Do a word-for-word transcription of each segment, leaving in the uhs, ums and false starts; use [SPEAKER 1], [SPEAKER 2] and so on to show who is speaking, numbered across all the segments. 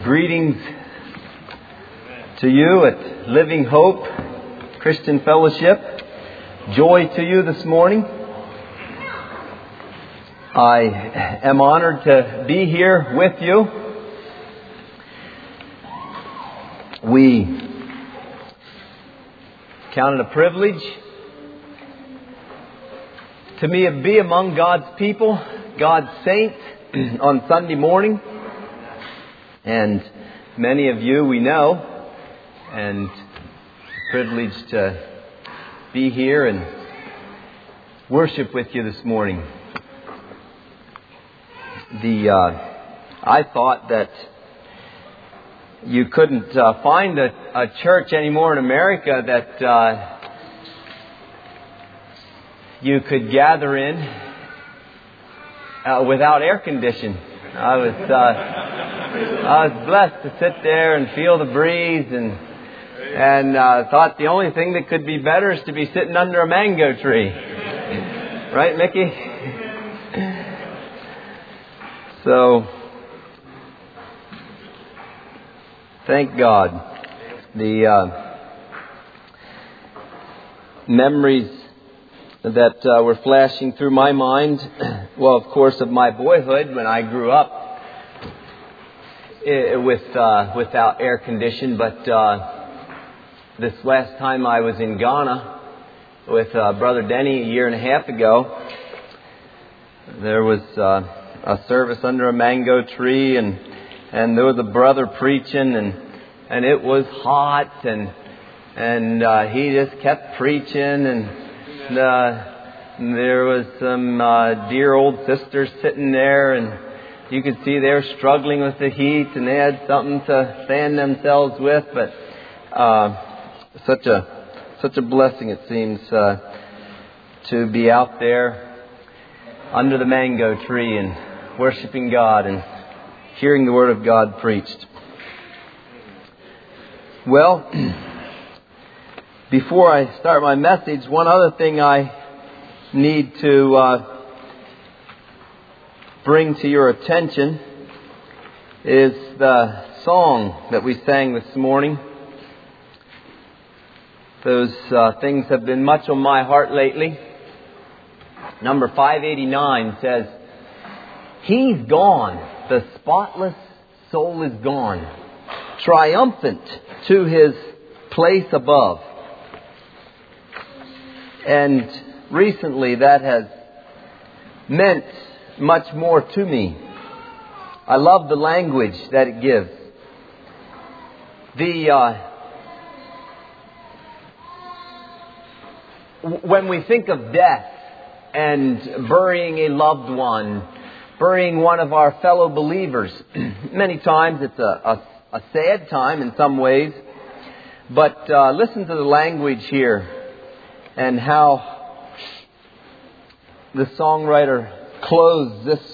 [SPEAKER 1] Greetings to you at Living Hope Christian Fellowship. Joy to you this morning. I am honored to be here with you. We count it a privilege to me to be among God's people, God's saints, on Sunday morning. And many of you we know, and privileged to be here and worship with you this morning. The uh, I thought that you couldn't uh, find a, a church anymore in America that uh, you could gather in uh, without air conditioning. I was uh, I was blessed to sit there and feel the breeze, and and uh, thought the only thing that could be better is to be sitting under a mango tree, right, Mickey? So, thank God. The uh, memories that uh, were flashing through my mind, well, of course, of my boyhood when I grew up with uh, without air condition. But uh, this last time I was in Ghana with uh, Brother Denny a year and a half ago, there was uh, a service under a mango tree, and and there was a brother preaching, and and it was hot, and and uh, he just kept preaching, and uh, there was some uh, dear old sisters sitting there, and you could see they were struggling with the heat, and they had something to fan themselves with. But uh, such a such a blessing it seems uh, to be out there under the mango tree and worshiping God and hearing the Word of God preached. Well, before I start my message, one other thing I need to uh, bring to your attention is the song that we sang this morning. Those uh, things have been much on my heart lately. Number five eighty-nine says, "He's gone, the spotless soul is gone, triumphant to His place above." And recently that has meant much more to me. I love the language that it gives. The uh, when we think of death and burying a loved one, burying one of our fellow believers, many times it's a, a, a sad time in some ways. But uh, listen to the language here and how the songwriter closed this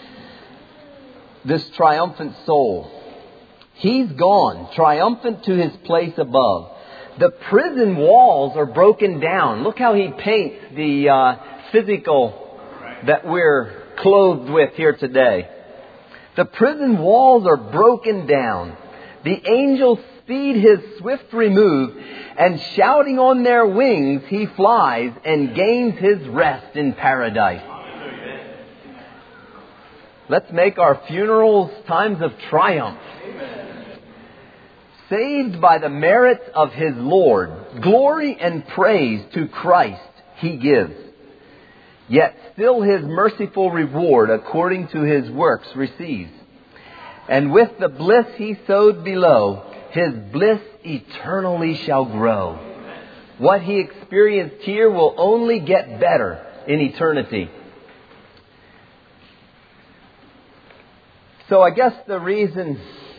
[SPEAKER 1] this triumphant soul. He's gone, triumphant to His place above. The prison walls are broken down. Look how he paints the uh, physical that we're clothed with here today. The prison walls are broken down. The angels speed His swift remove, and shouting on their wings He flies and gains His rest in paradise. Let's make our funerals times of triumph. Saved by the merits of His Lord, glory and praise to Christ He gives. Yet still His merciful reward according to His works receives. And with the bliss He sowed below, His bliss eternally shall grow. What He experienced here will only get better in eternity. So I guess the reason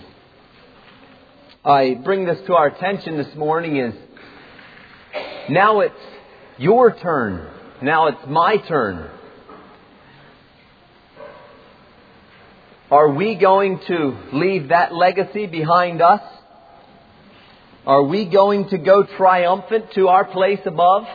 [SPEAKER 1] I bring this to our attention this morning is now it's your turn. Now it's my turn. Are we going to leave that legacy behind us? Are we going to go triumphant to our place above?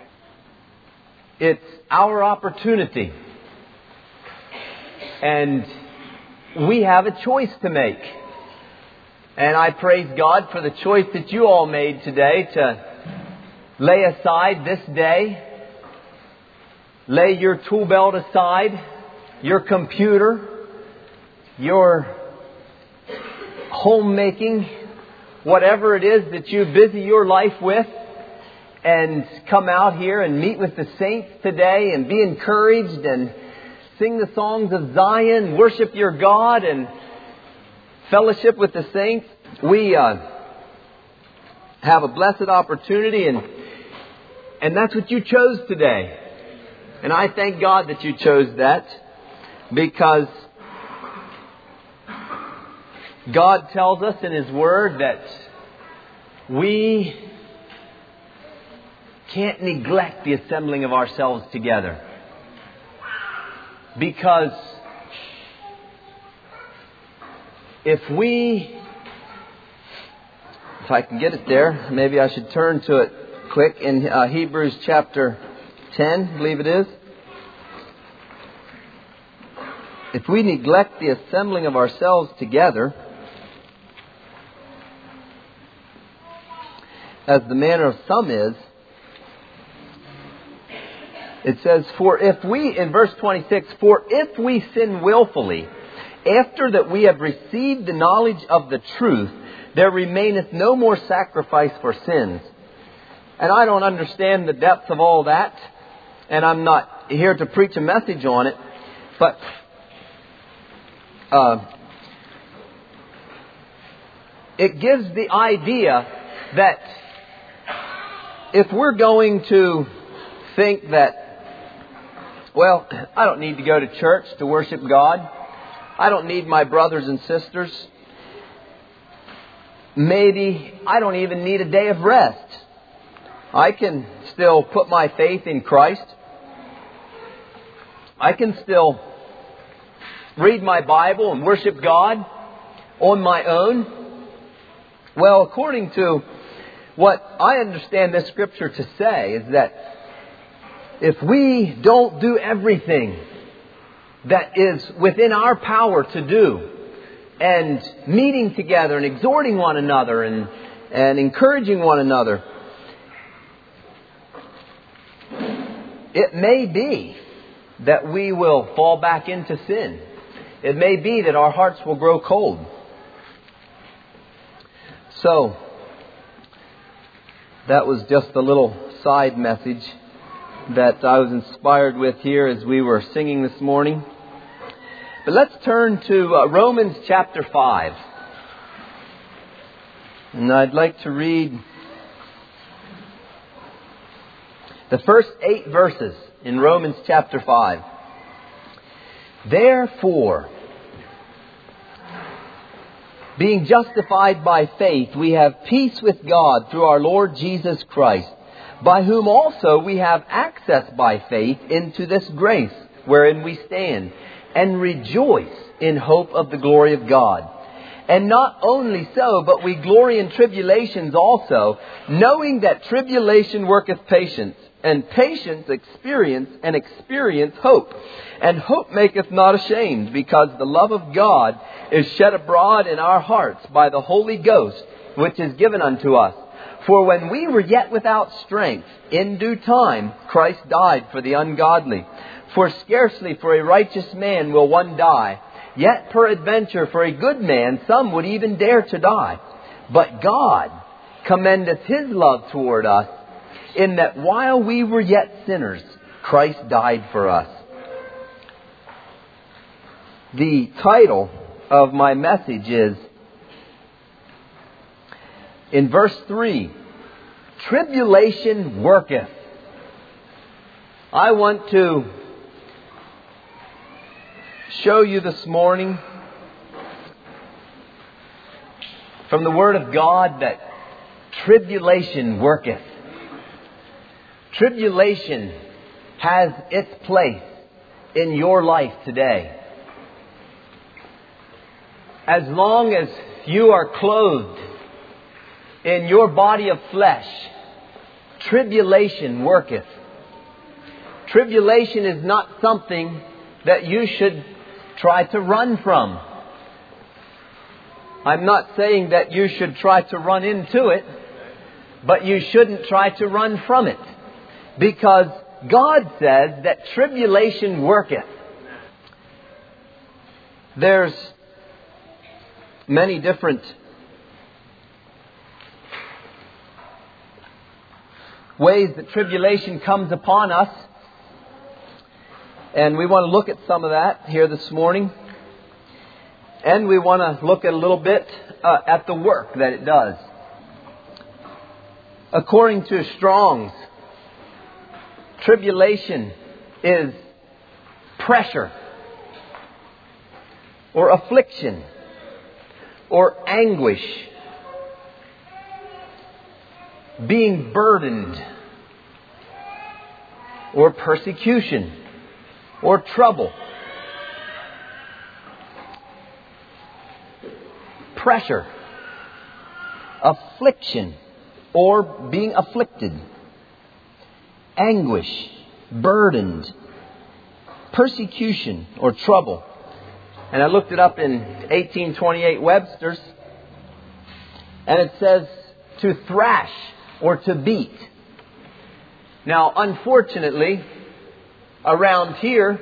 [SPEAKER 1] It's our opportunity. And we have a choice to make. And I praise God for the choice that you all made today to lay aside this day, lay your tool belt aside, your computer, your homemaking, whatever it is that you busy your life with, and come out here and meet with the saints today and be encouraged and sing the songs of Zion, worship your God and fellowship with the saints. We uh, have a blessed opportunity, and and that's what you chose today. And I thank God that you chose that, because God tells us in His Word that we can't neglect the assembling of ourselves together. Because if we, if I can get it there, maybe I should turn to it quick in uh, Hebrews chapter ten, I believe it is. If we neglect the assembling of ourselves together, as the manner of some is, it says, for if we, in verse twenty-six, for if we sin willfully, after that we have received the knowledge of the truth, there remaineth no more sacrifice for sins. And I don't understand the depth of all that, and I'm not here to preach a message on it, but uh, it gives the idea that if we're going to think that, well, I don't need to go to church to worship God, I don't need my brothers and sisters, maybe I don't even need a day of rest, I can still put my faith in Christ, I can still read my Bible and worship God on my own. Well, according to what I understand this scripture to say is that if we don't do everything that is within our power to do, and meeting together and exhorting one another and, and encouraging one another, it may be that we will fall back into sin. It may be that our hearts will grow cold. So, that was just a little side message that I was inspired with here as we were singing this morning. But let's turn to uh, Romans chapter five. And I'd like to read the first eight verses in Romans chapter five. Therefore, being justified by faith, we have peace with God through our Lord Jesus Christ, by whom also we have access by faith into this grace wherein we stand, and rejoice in hope of the glory of God. And not only so, but we glory in tribulations also, knowing that tribulation worketh patience, and patience experience, and experience hope. And hope maketh not ashamed, because the love of God is shed abroad in our hearts by the Holy Ghost, which is given unto us. For when we were yet without strength, in due time Christ died for the ungodly. For scarcely for a righteous man will one die, yet peradventure for a good man some would even dare to die. But God commendeth His love toward us, in that while we were yet sinners, Christ died for us. The title of my message is, in verse three, Tribulation Worketh. I want to show you this morning from the Word of God that tribulation worketh. Tribulation has its place in your life today. As long as you are clothed in your body of flesh, tribulation worketh. Tribulation is not something that you should try to run from. I'm not saying that you should try to run into it, but you shouldn't try to run from it. Because God says that tribulation worketh. There's many different ways that tribulation comes upon us. And we want to look at some of that here this morning. And we want to look at a little bit uh, at the work that it does. According to Strong's, tribulation is pressure or affliction or anguish, being burdened or persecution or trouble. Pressure, affliction, or being afflicted, anguish, burdened, persecution, or trouble. And I looked it up in eighteen twenty-eight Webster's, and it says to thrash or to beat. Now, unfortunately, around here,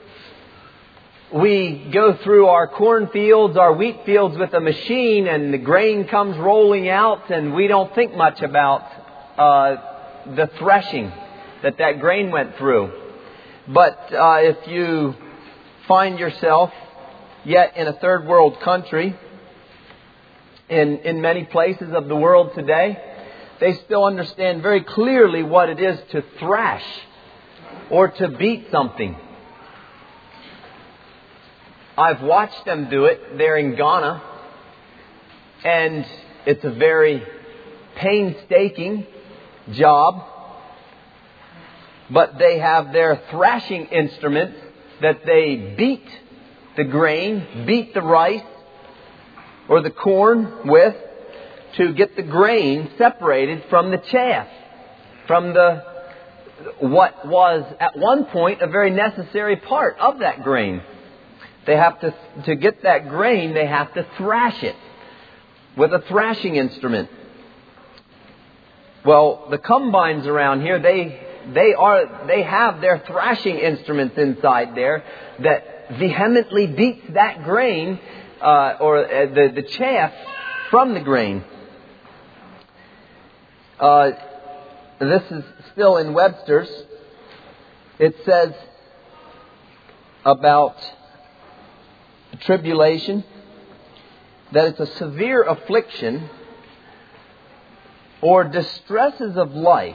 [SPEAKER 1] we go through our cornfields, our wheat fields with a machine, and the grain comes rolling out, and we don't think much about uh, the threshing that that grain went through. But uh, if you find yourself yet in a third world country, in, in many places of the world today, they still understand very clearly what it is to thrash or to beat something. I've watched them do it there in Ghana, and it's a very painstaking job. But they have their thrashing instruments that they beat the grain, beat the rice or the corn with to get the grain separated from the chaff, from the what was at one point a very necessary part of that grain. They have to, to get that grain, they have to thrash it with a thrashing instrument. Well, the combines around here, they they are they have their thrashing instruments inside there that vehemently beats that grain uh, or uh, the the chaff from the grain. Uh, this is still in Webster's. It says about tribulation that it's a severe affliction or distresses of life.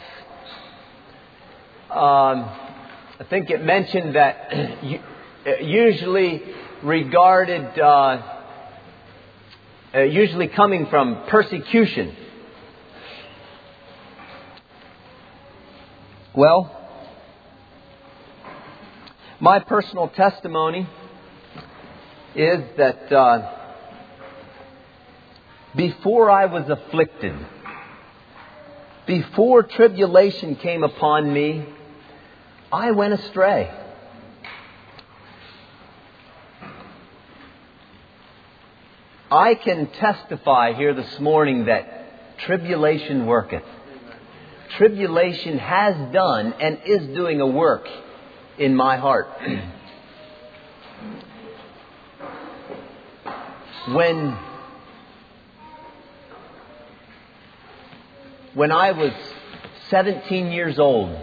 [SPEAKER 1] Um, I think it mentioned that usually regarded, uh, uh, usually coming from persecution. Well, my personal testimony is that uh, before I was afflicted, before tribulation came upon me, I went astray. I can testify here this morning that tribulation worketh. Tribulation has done and is doing a work in my heart. When When I was seventeen years old,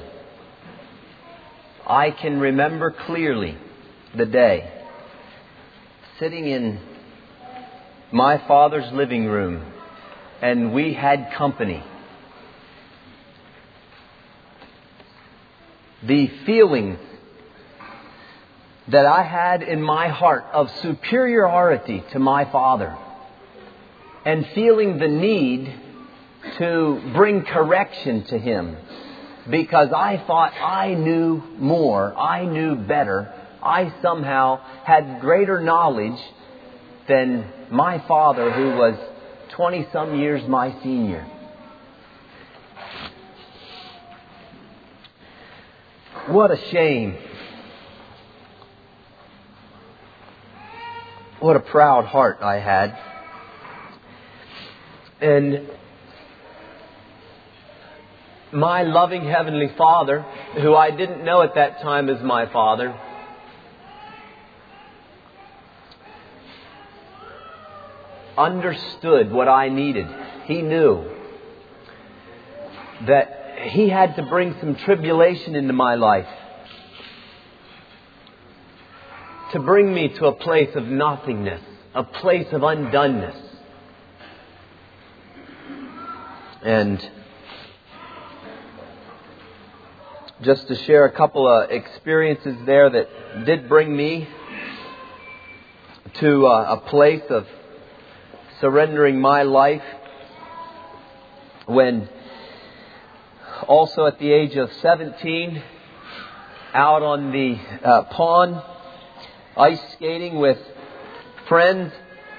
[SPEAKER 1] I can remember clearly the day sitting in my father's living room, and we had company. The feelings that I had in my heart of superiority to my father, and feeling the need to bring correction to him because I thought I knew more, I knew better, I somehow had greater knowledge than my father, who was twenty some years my senior. What a shame. What a proud heart I had. And my loving Heavenly Father, who I didn't know at that time as my Father, understood what I needed. He knew that He had to bring some tribulation into my life to bring me to a place of nothingness, a place of undoneness. And just to share a couple of experiences there that did bring me to a, a place of surrendering my life, when also at the age of seventeen, out on the uh, pond, ice skating with friends.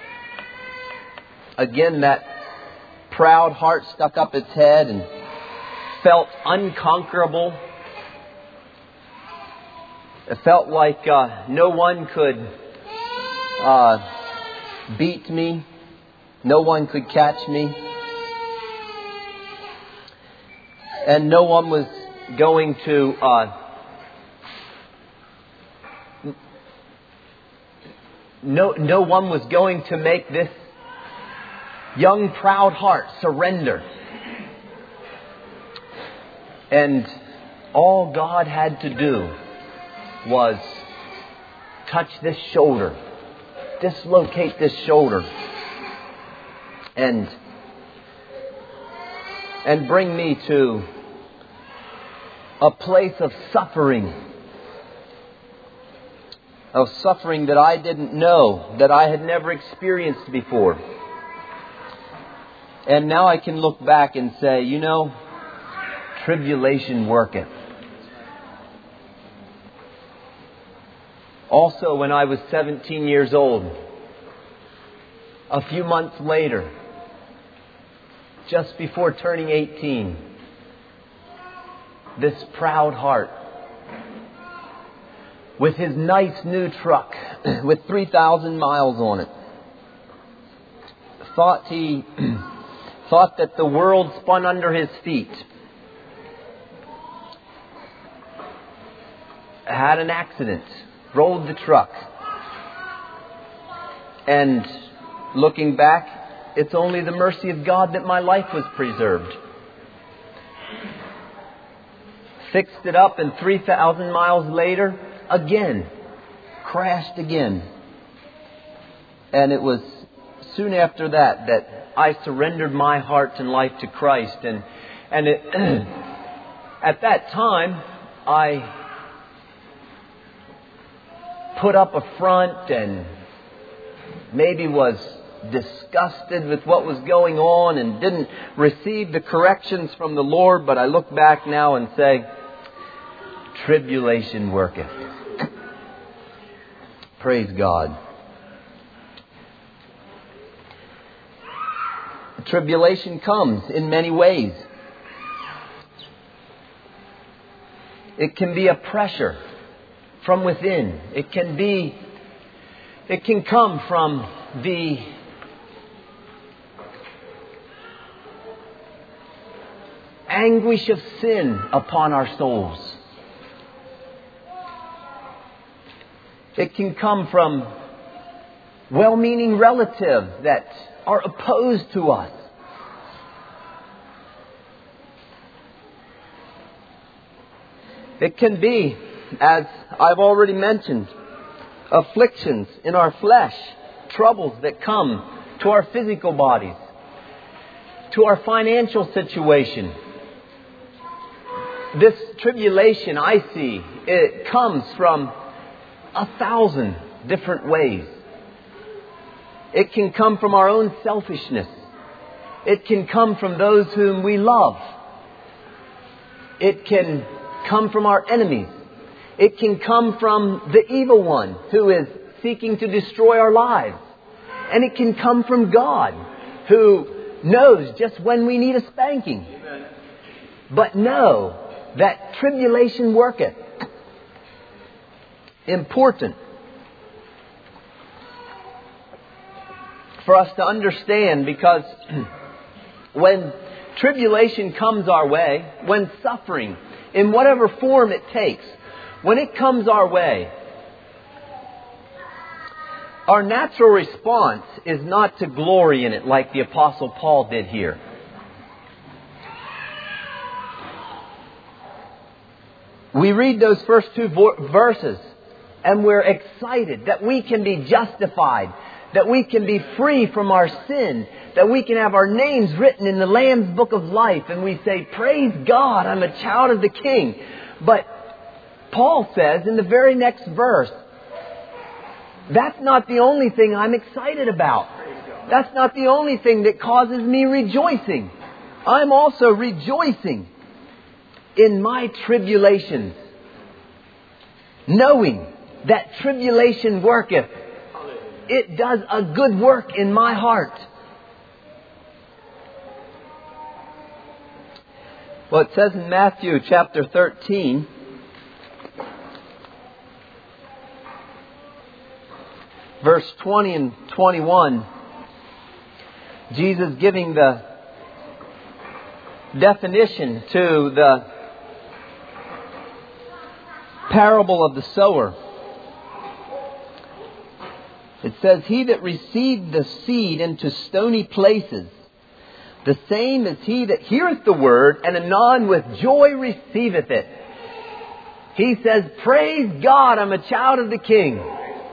[SPEAKER 1] Again, that proud heart stuck up its head and felt unconquerable. It felt like uh, no one could uh, beat me. No one could catch me. And no one was going to uh, no no one was going to make this young proud heart surrender. And all God had to do was touch this shoulder, dislocate this shoulder, and and bring me to a place of suffering, of suffering that I didn't know, that I had never experienced before. And now I can look back and say, you know, tribulation worketh. Also, when I was seventeen years old, a few months later, just before turning eighteen, this proud heart, with his nice new truck with three thousand miles on it, thought he thought that the world spun under his feet, had an accident, rolled the truck, and looking back, it's only the mercy of God that my life was preserved. Fixed it up, and three thousand miles later, again, crashed again. And it was soon after that that I surrendered my heart and life to Christ. And and it, at that time, I put up a front and maybe was disgusted with what was going on and didn't receive the corrections from the Lord. But I look back now and say, tribulation worketh. Praise God. Tribulation comes in many ways. It can be a pressure from within. It can be, it can come from the anguish of sin upon our souls. It can come from well-meaning relatives that are opposed to us. It can be, as I've already mentioned, afflictions in our flesh, troubles that come to our physical bodies, to our financial situation. This tribulation, I see, it comes from a thousand different ways. It can come from our own selfishness. It can come from those whom we love. It can come from our enemies. It can come from the evil one who is seeking to destroy our lives. And it can come from God, who knows just when we need a spanking. But know that tribulation worketh. Important for us to understand, because When tribulation comes our way, when suffering, in whatever form it takes, when it comes our way, our natural response is not to glory in it like the Apostle Paul did here. We read those first two vo- verses and we're excited that we can be justified, that we can be free from our sin, that we can have our names written in the Lamb's Book of Life, and we say, praise God, I'm a child of the King. But Paul says in the very next verse, that's not the only thing I'm excited about. That's not the only thing that causes me rejoicing. I'm also rejoicing in my tribulations, knowing that tribulation worketh. It does a good work in my heart. Well, it says in Matthew chapter thirteen, verse twenty and twenty-one, Jesus giving the definition to the parable of the sower. It says, he that received the seed into stony places, the same is he that heareth the word, and anon with joy receiveth it. He says, praise God, I'm a child of the King.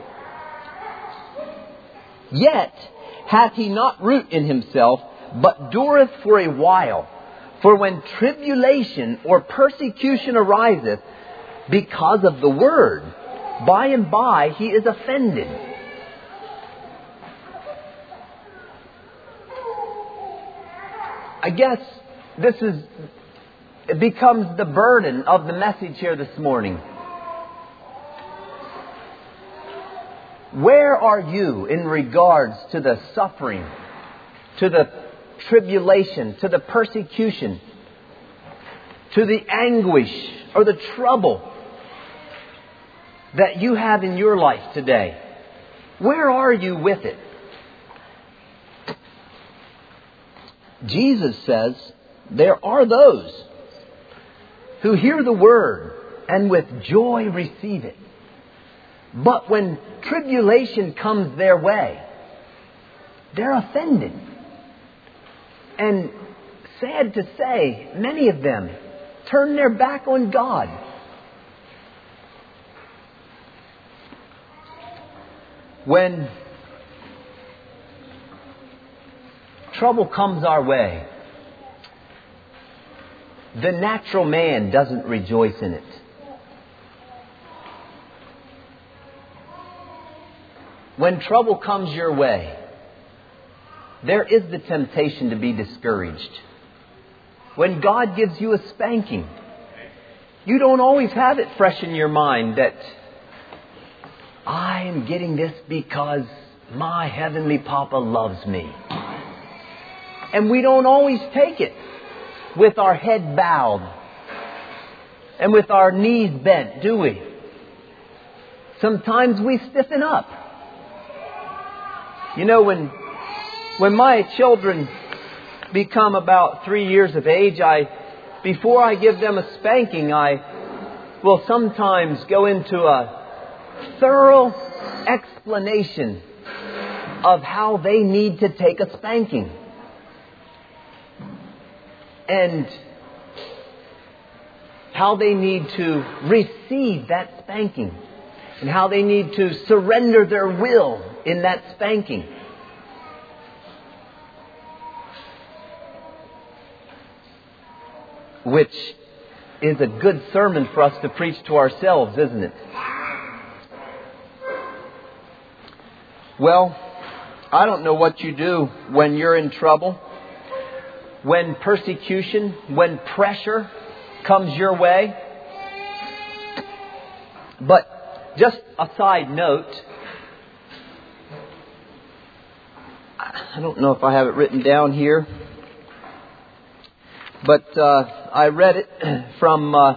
[SPEAKER 1] Yet hath he not root in himself, but dureth for a while. For when tribulation or persecution ariseth because of the word, by and by he is offended. I guess this is, it becomes the burden of the message here this morning. Where are you in regards to the suffering, to the tribulation, to the persecution, to the anguish or the trouble that you have in your life today? Where are you with it? Jesus says there are those who hear the word and with joy receive it. But when tribulation comes their way, they're offended. And sad to say, many of them turn their back on God. When trouble comes our way, the natural man doesn't rejoice in it. When trouble comes your way, there is the temptation to be discouraged. When God gives you a spanking, you don't always have it fresh in your mind that I am getting this because my Heavenly Papa loves me. And we don't always take it with our head bowed and with our knees bent, do we? Sometimes we stiffen up. You know, when when my children become about three years of age, I before I give them a spanking, I will sometimes go into a thorough explanation of how they need to take a spanking. And how they need to receive that spanking. And how they need to surrender their will in that spanking. Which is a good sermon for us to preach to ourselves, isn't it? Well, I don't know what you do when you're in trouble. When persecution, when pressure comes your way. But just a side note, I don't know if I have it written down here, but uh, I read it from uh,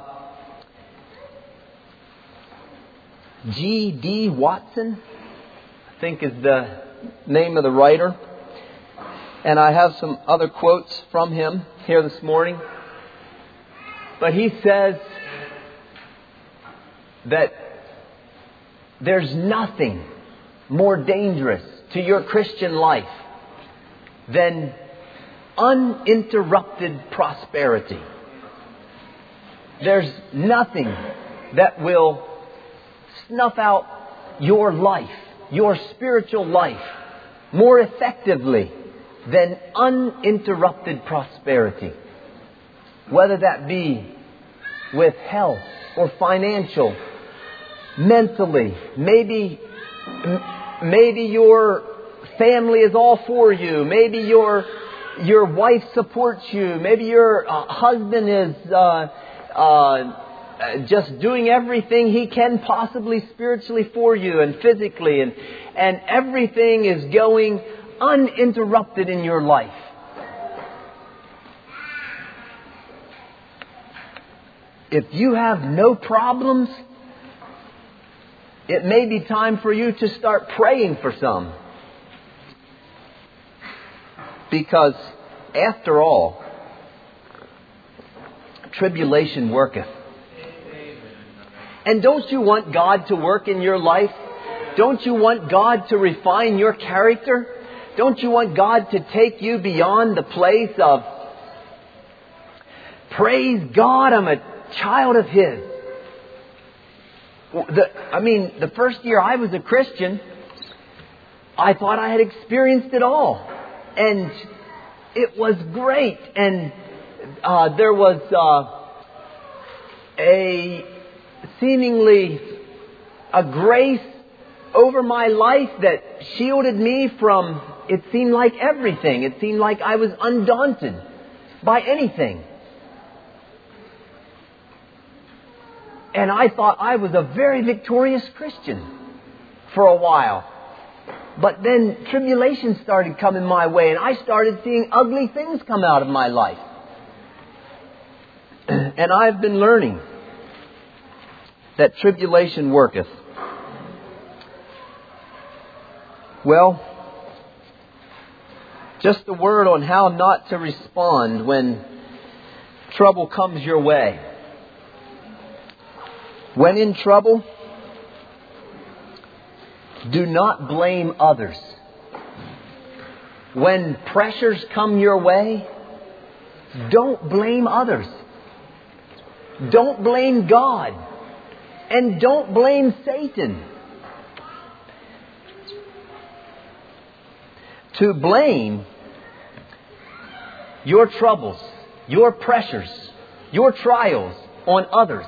[SPEAKER 1] G D Watson, I think is the name of the writer. And I have some other quotes from him here this morning. But he says that there's nothing more dangerous to your Christian life than uninterrupted prosperity. There's nothing that will snuff out your life, your spiritual life, more effectively than uninterrupted prosperity. Whether that be with health or financial, mentally, maybe, maybe your family is all for you, maybe your your wife supports you, maybe your uh, husband is uh, uh, just doing everything he can possibly spiritually for you and physically, and and everything is going uninterrupted in your life. If you have no problems, it may be time for you to start praying for some. Because, after all, tribulation worketh. And don't you want God to work in your life? Don't you want God to refine your character? Don't you want God to take you beyond the place of, praise God, I'm a child of His. The, I mean, the first year I was a Christian, I thought I had experienced it all. And it was great. And uh, there was uh, a seemingly a grace over my life that shielded me from, it seemed like everything. It seemed like I was undaunted by anything. And I thought I was a very victorious Christian for a while. But then tribulation started coming my way, and I started seeing ugly things come out of my life. And I've been learning that tribulation worketh. Well, just a word on how not to respond when trouble comes your way. When in trouble, do not blame others. When pressures come your way, don't blame others. Don't blame God. And don't blame Satan. To blame your troubles, your pressures, your trials on others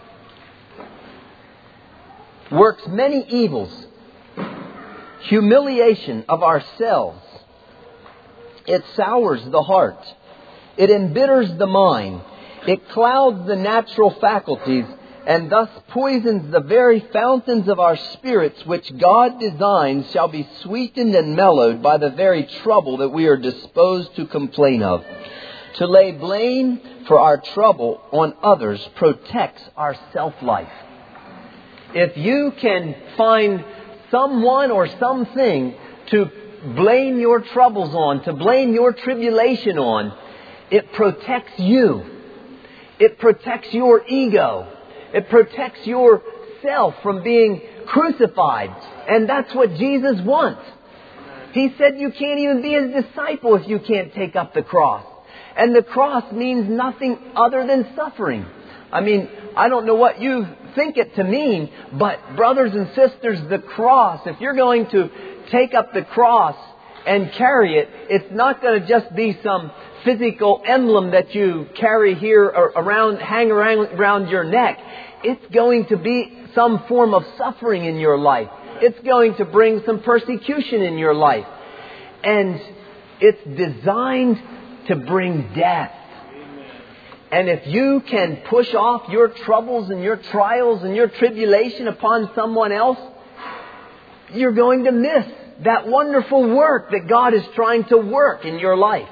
[SPEAKER 1] works many evils. Humiliation of ourselves. It sours the heart. It embitters the mind. It clouds the natural faculties, and thus poisons the very fountains of our spirits, which God designs shall be sweetened and mellowed by the very trouble that we are disposed to complain of. To lay blame for our trouble on others protects our self-life. If you can find someone or something to blame your troubles on, to blame your tribulation on, it protects you. It protects your ego. It protects yourself from being crucified. And that's what Jesus wants. He said you can't even be His disciple if you can't take up the cross. And the cross means nothing other than suffering. I mean, I don't know what you think it to mean, but brothers and sisters, the cross, if you're going to take up the cross and carry it, it's not going to just be some physical emblem that you carry here or around, hang around, around your neck. It's going to be some form of suffering in your life. It's going to bring some persecution in your life. And it's designed to bring death. And if you can push off your troubles and your trials and your tribulation upon someone else, you're going to miss that wonderful work that God is trying to work in your life.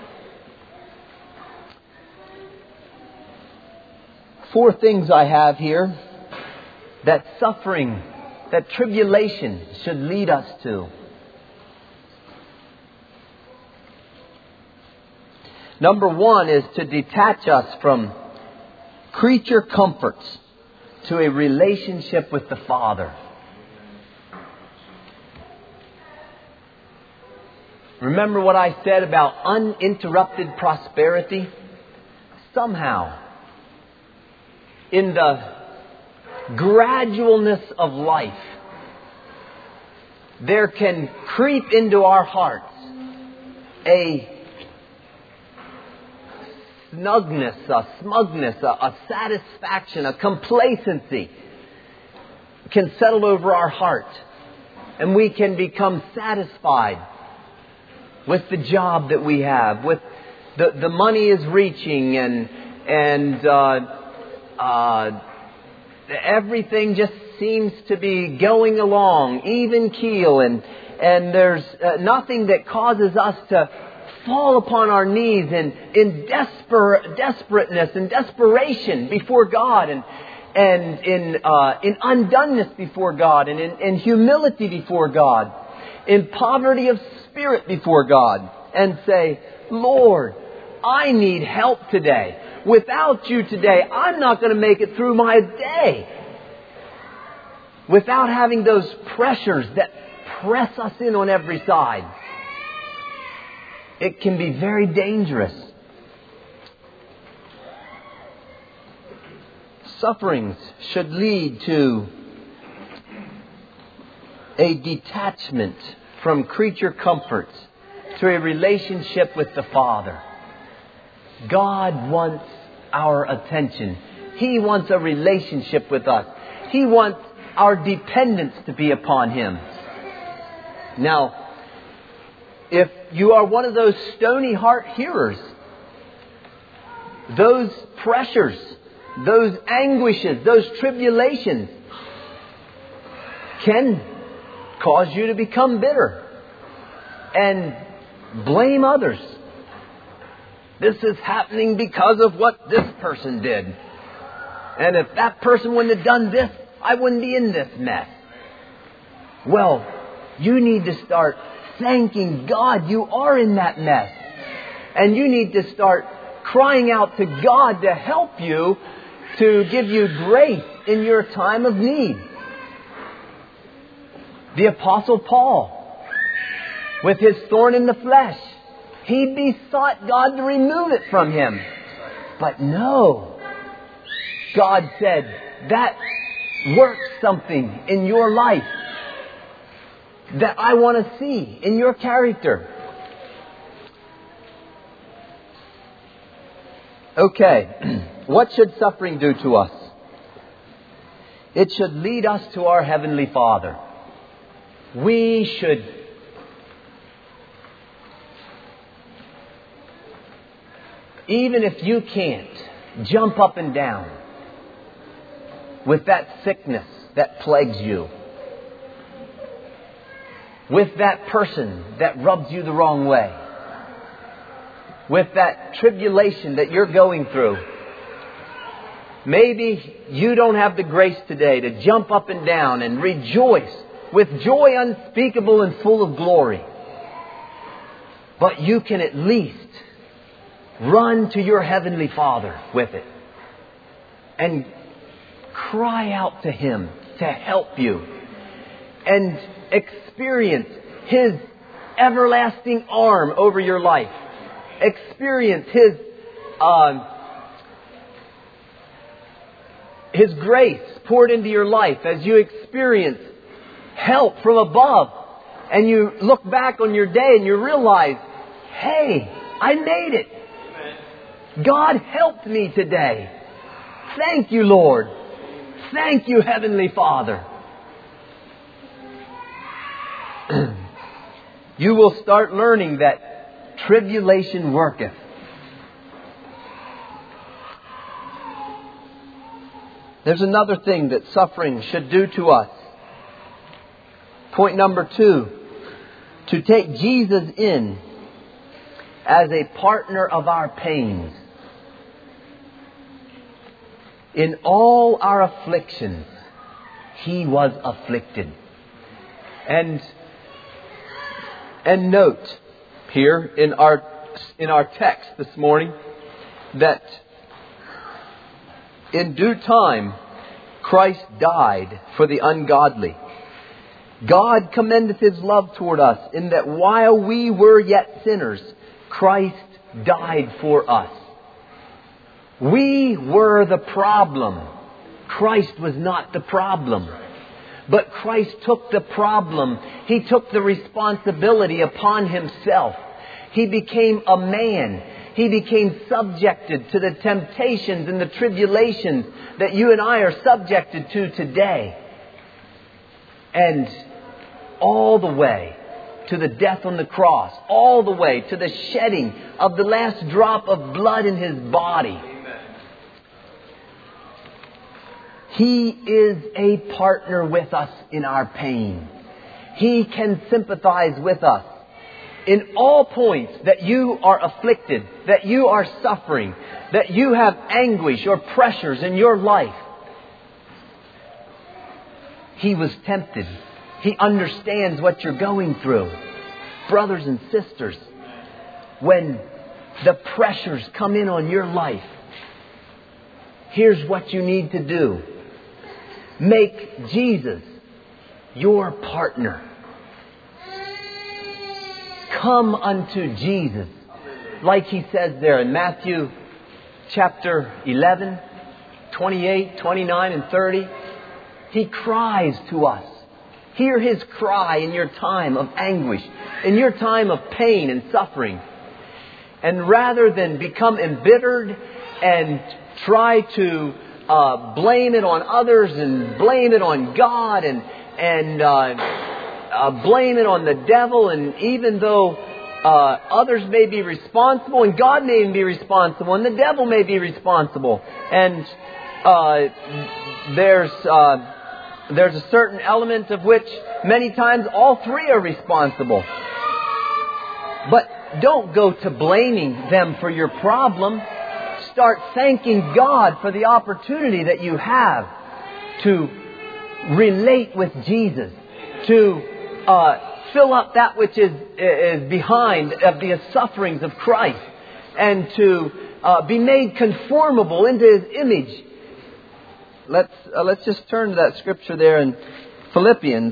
[SPEAKER 1] Four things I have here that suffering, that tribulation should lead us to. Number one is to detach us from creature comforts to a relationship with the Father. Remember what I said about uninterrupted prosperity? Somehow, in the gradualness of life, there can creep into our hearts a snugness, a smugness, a, a satisfaction, a complacency can settle over our heart. And we can become satisfied with the job that we have, with the, the money is reaching, and and uh, uh, everything just seems to be going along, even keel, and and there's uh, nothing that causes us to fall upon our knees in in desper, desperateness and desperation before God, and and in uh, in undoneness before God, and in, in humility before God, in poverty of spirit before God, and say, Lord, I need help today. Without you today, I'm not going to make it through my day. Without having those pressures that press us in on every side, it can be very dangerous. Sufferings should lead to a detachment from creature comforts to a relationship with the Father. God wants our attention. He wants a relationship with us. He wants our dependence to be upon Him. Now, if you are one of those stony heart hearers, those pressures, those anguishes, those tribulations can cause you to become bitter and blame others. This is happening because of what this person did. And if that person wouldn't have done this, I wouldn't be in this mess. Well, you need to start thanking God you are in that mess. And you need to start crying out to God to help you, to give you grace in your time of need. The Apostle Paul, with his thorn in the flesh, he besought God to remove it from him. But no. God said, that works something in your life that I want to see in your character. Okay, what should suffering do to us? It should lead us to our Heavenly Father. We should even if you can't jump up and down with that sickness that plagues you, with that person that rubs you the wrong way, with that tribulation that you're going through, maybe you don't have the grace today to jump up and down and rejoice with joy unspeakable and full of glory. But you can at least run to your Heavenly Father with it and cry out to Him to help you and experience His everlasting arm over your life. Experience His uh, His grace poured into your life as you experience help from above, and you look back on your day and you realize, hey, I made it. God helped me today. Thank you, Lord. Thank you, Heavenly Father. You will start learning that tribulation worketh. There's another thing that suffering should do to us. Point number two, to take Jesus in as a partner of our pains. In all our afflictions, He was afflicted. And, and note here in our in our text this morning that in due time Christ died for the ungodly. God commendeth His love toward us in that while we were yet sinners, Christ died for us. We were the problem. Christ was not the problem. But Christ took the problem. He took the responsibility upon Himself. He became a man. He became subjected to the temptations and the tribulations that you and I are subjected to today. And all the way to the death on the cross. All the way to the shedding of the last drop of blood in His body. He is a partner with us in our pain. He can sympathize with us in all points that you are afflicted, that you are suffering, that you have anguish or pressures in your life. He was tempted. He understands what you're going through. Brothers and sisters, when the pressures come in on your life, here's what you need to do. Make Jesus your partner. Come unto Jesus. Like He says there in Matthew chapter eleven, twenty-eight, twenty-nine, and thirty. He cries to us. Hear His cry in your time of anguish, in your time of pain and suffering. And rather than become embittered and try to uh, blame it on others and blame it on God and and uh, uh, blame it on the devil, and even though uh, others may be responsible and God may be responsible and the devil may be responsible, and uh, there's uh, there's a certain element of which many times all three are responsible. But don't go to blaming them for your problem. Start thanking God for the opportunity that you have to relate with Jesus, to uh, fill up that which is, is behind of the sufferings of Christ, and to uh, be made conformable into His image. Let's uh, let's just turn to that scripture there in Philippians.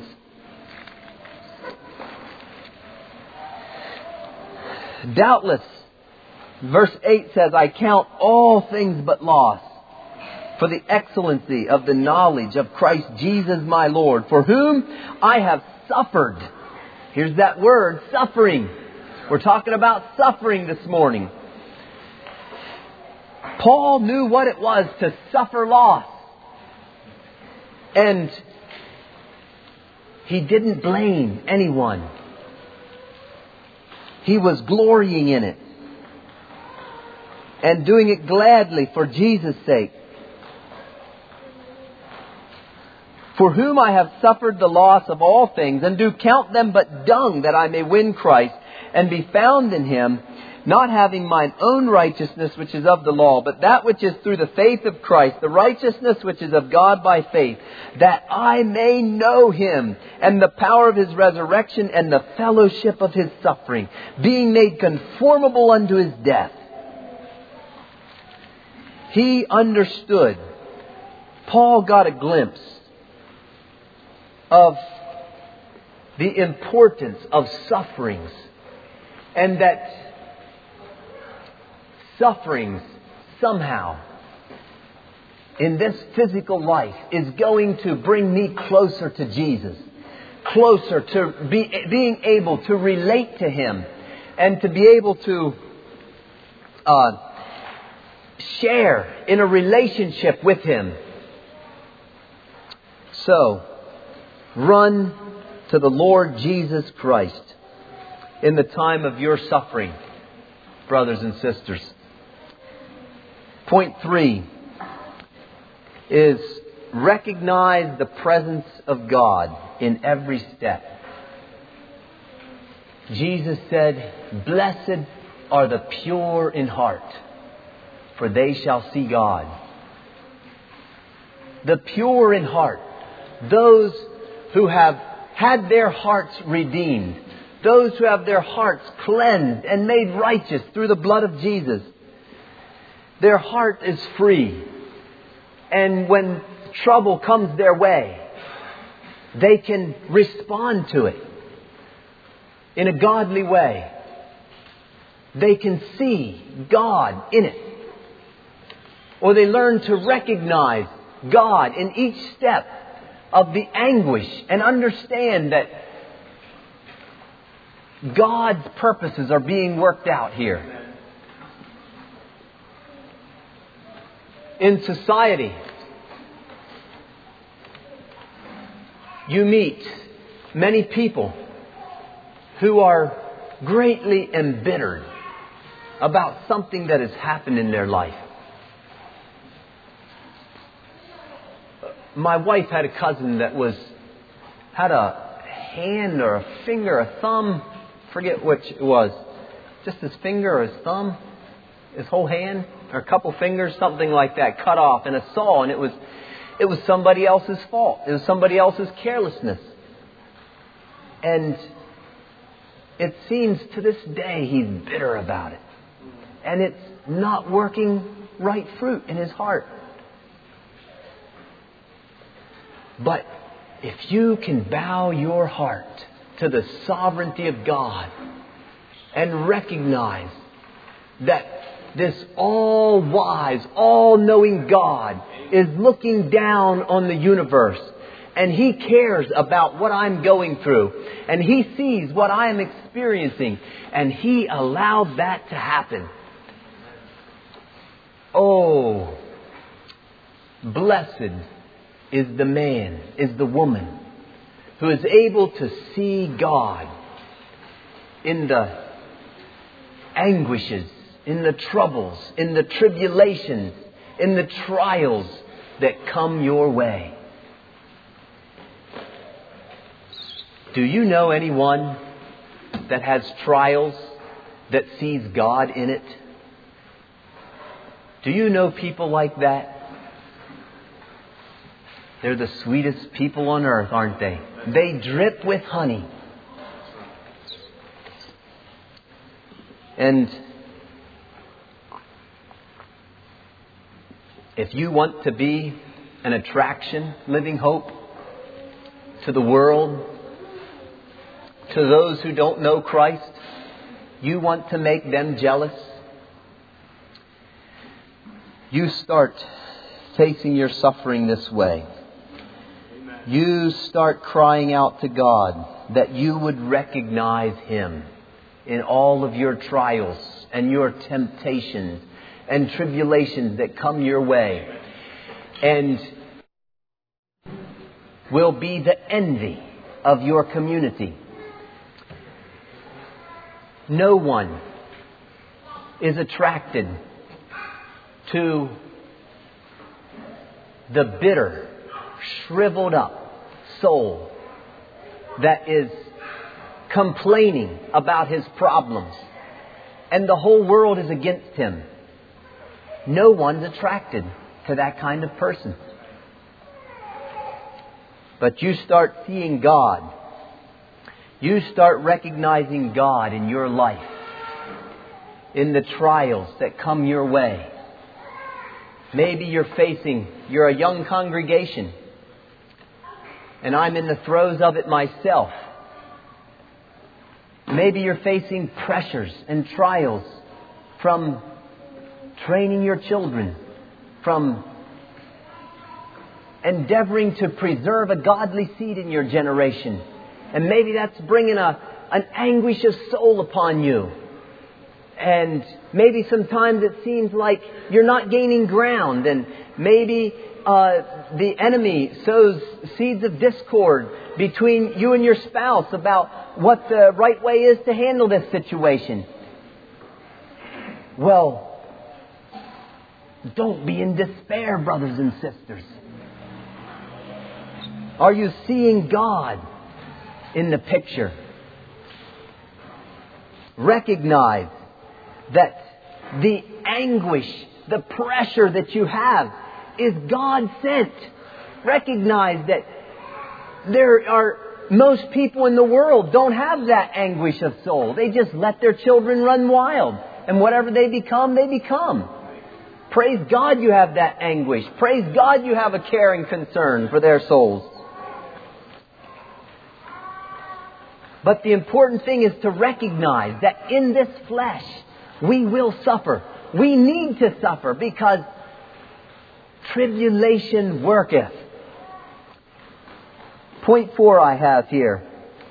[SPEAKER 1] Doubtless, verse eight says, I count all things but loss for the excellency of the knowledge of Christ Jesus my Lord, for whom I have suffered. Here's that word, suffering. We're talking about suffering this morning. Paul knew what it was to suffer loss. And he didn't blame anyone. He was glorying in it and doing it gladly for Jesus' sake. For whom I have suffered the loss of all things, and do count them but dung, that I may win Christ, and be found in Him, not having mine own righteousness which is of the law, but that which is through the faith of Christ, the righteousness which is of God by faith, that I may know Him, and the power of His resurrection, and the fellowship of His suffering, being made conformable unto His death. He understood. Paul got a glimpse of the importance of sufferings, and that sufferings somehow in this physical life is going to bring me closer to Jesus, closer to be, being able to relate to Him, and to be able to uh, share in a relationship with Him. So, run to the Lord Jesus Christ in the time of your suffering, brothers and sisters. Point three is recognize the presence of God in every step. Jesus said, blessed are the pure in heart, for they shall see God. The pure in heart, those who have had their hearts redeemed, those who have their hearts cleansed and made righteous through the blood of Jesus, their heart is free. And when trouble comes their way, they can respond to it in a godly way. They can see God in it. Or they learn to recognize God in each step of the anguish and understand that God's purposes are being worked out here. In society, you meet many people who are greatly embittered about something that has happened in their life. My wife had a cousin that was had a hand or a finger, a thumb, forget which it was, just his finger or his thumb, his whole hand, or a couple fingers, something like that, cut off in a saw, and it was it was somebody else's fault. It was somebody else's carelessness. And it seems to this day he's bitter about it. And it's not working right fruit in his heart. But if you can bow your heart to the sovereignty of God and recognize that this all-wise, all-knowing God is looking down on the universe, and He cares about what I'm going through, and He sees what I am experiencing, and He allowed that to happen. Oh, blessed is the man, is the woman who is able to see God in the anguishes, in the troubles, in the tribulations, in the trials that come your way. Do you know anyone that has trials that sees God in it? Do you know people like that? They're the sweetest people on earth, aren't they? They drip with honey. And if you want to be an attraction, living hope to the world, to those who don't know Christ, you want to make them jealous, you start facing your suffering this way. You start crying out to God that you would recognize Him in all of your trials and your temptations and tribulations that come your way, and will be the envy of your community. No one is attracted to the bitter, shriveled up soul that is complaining about his problems, and the whole world is against him. No one's attracted to that kind of person. But you start seeing God. You start recognizing God in your life, in the trials that come your way. Maybe you're facing, you're a young congregation, and I'm in the throes of it myself. Maybe you're facing pressures and trials from training your children, from endeavoring to preserve a godly seed in your generation. And maybe that's bringing a, an anguish of soul upon you. And maybe sometimes it seems like you're not gaining ground, and maybe uh, the enemy sows seeds of discord between you and your spouse about what the right way is to handle this situation. Well, don't be in despair, brothers and sisters. Are you seeing God in the picture? Recognize that the anguish, the pressure that you have is God sent. Recognize that there are most people in the world don't have that anguish of soul. They just let their children run wild. And whatever they become, they become. Praise God you have that anguish. Praise God you have a care and concern for their souls. But the important thing is to recognize that in this flesh, we will suffer. We need to suffer because tribulation worketh. Point four I have here.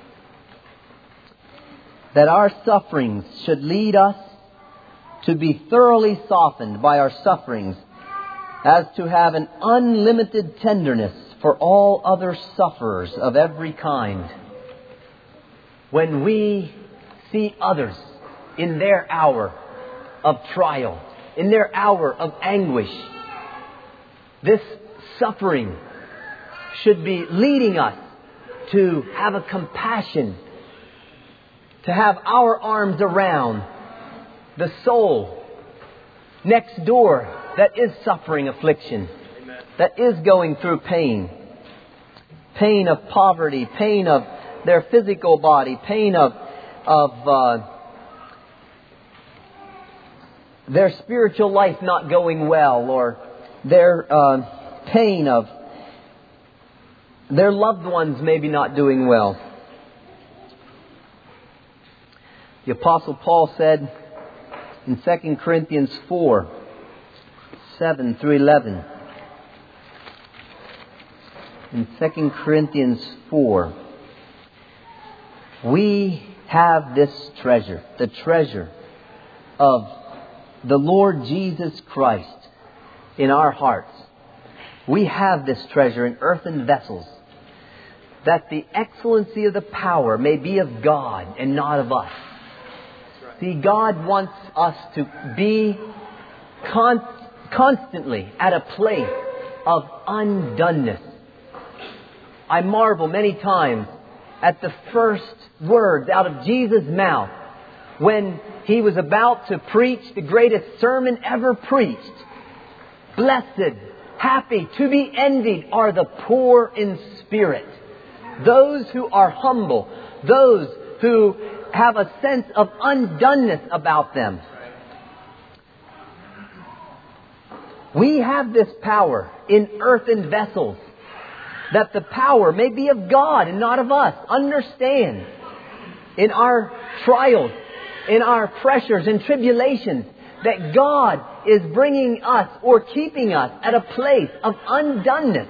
[SPEAKER 1] That our sufferings should lead us to be thoroughly softened by our sufferings, as to have an unlimited tenderness for all other sufferers of every kind. When we see others in their hour of trial, in their hour of anguish, this suffering should be leading us to have a compassion, to have our arms around the soul next door that is suffering affliction, Amen. That is going through pain. Pain of poverty, pain of their physical body, pain of, of uh, their spiritual life not going well, or their uh, pain of their loved ones maybe not doing well. The Apostle Paul said in Second Corinthians four, seven through eleven. In Second Corinthians four, we have this treasure, the treasure of the Lord Jesus Christ in our hearts. We have this treasure in earthen vessels, that the excellency of the power may be of God and not of us. See, God wants us to be con- constantly at a place of undoneness. I marvel many times at the first words out of Jesus' mouth when He was about to preach the greatest sermon ever preached. Blessed, happy, to be envied are the poor in spirit. Those who are humble, those who have a sense of undoneness about them. We have this power in earthen vessels, that the power may be of God and not of us. Understand, in our trials, in our pressures and tribulations, that God is bringing us or keeping us at a place of undoneness.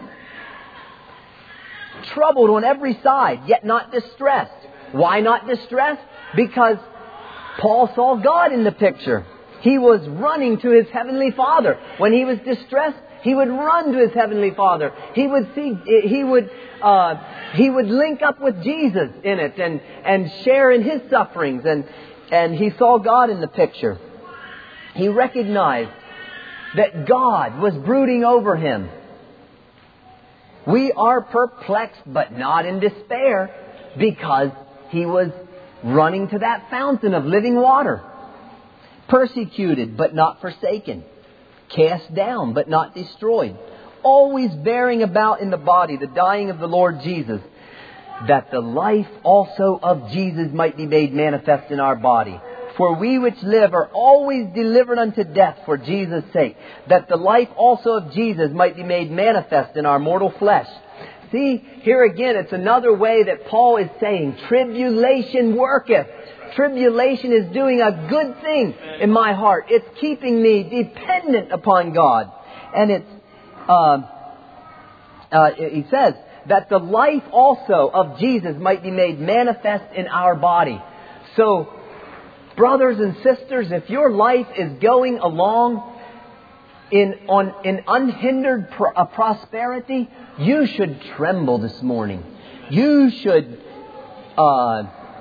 [SPEAKER 1] Troubled on every side, yet not distressed. Why not distressed? Because Paul saw God in the picture. He was running to his heavenly Father. When he was distressed, he would run to his heavenly Father. He would see, he would, uh, he would link up with Jesus in it and and share in His sufferings. And and he saw God in the picture. He recognized that God was brooding over him. We are perplexed, but not in despair, because he was running to that fountain of living water. Persecuted, but not forsaken. Cast down, but not destroyed. Always bearing about in the body the dying of the Lord Jesus, that the life also of Jesus might be made manifest in our body. For we which live are always delivered unto death for Jesus' sake, that the life also of Jesus might be made manifest in our mortal flesh. See, here again, it's another way that Paul is saying, tribulation worketh. Tribulation is doing a good thing in my heart. It's keeping me dependent upon God. And it's, uh, uh, he says, that the life also of Jesus might be made manifest in our body. So, brothers and sisters, if your life is going along in on in unhindered pro- uh, prosperity, you should tremble this morning. You should uh,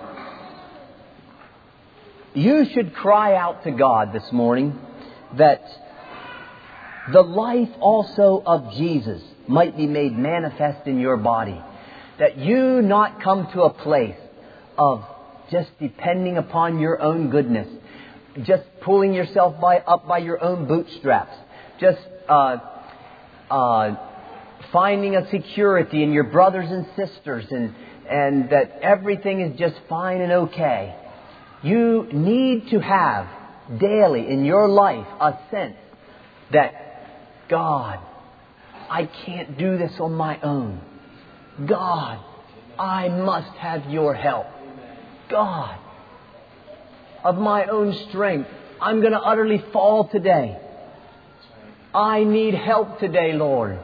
[SPEAKER 1] you should cry out to God this morning that the life also of Jesus might be made manifest in your body. That you not come to a place of just depending upon your own goodness, just pulling yourself by, up by your own bootstraps, just uh, uh, finding a security in your brothers and sisters, and and that everything is just fine and okay. You need to have daily in your life a sense that, God, I can't do this on my own. God, I must have your help. God, of my own strength, I'm going to utterly fall today. I need help today, Lord.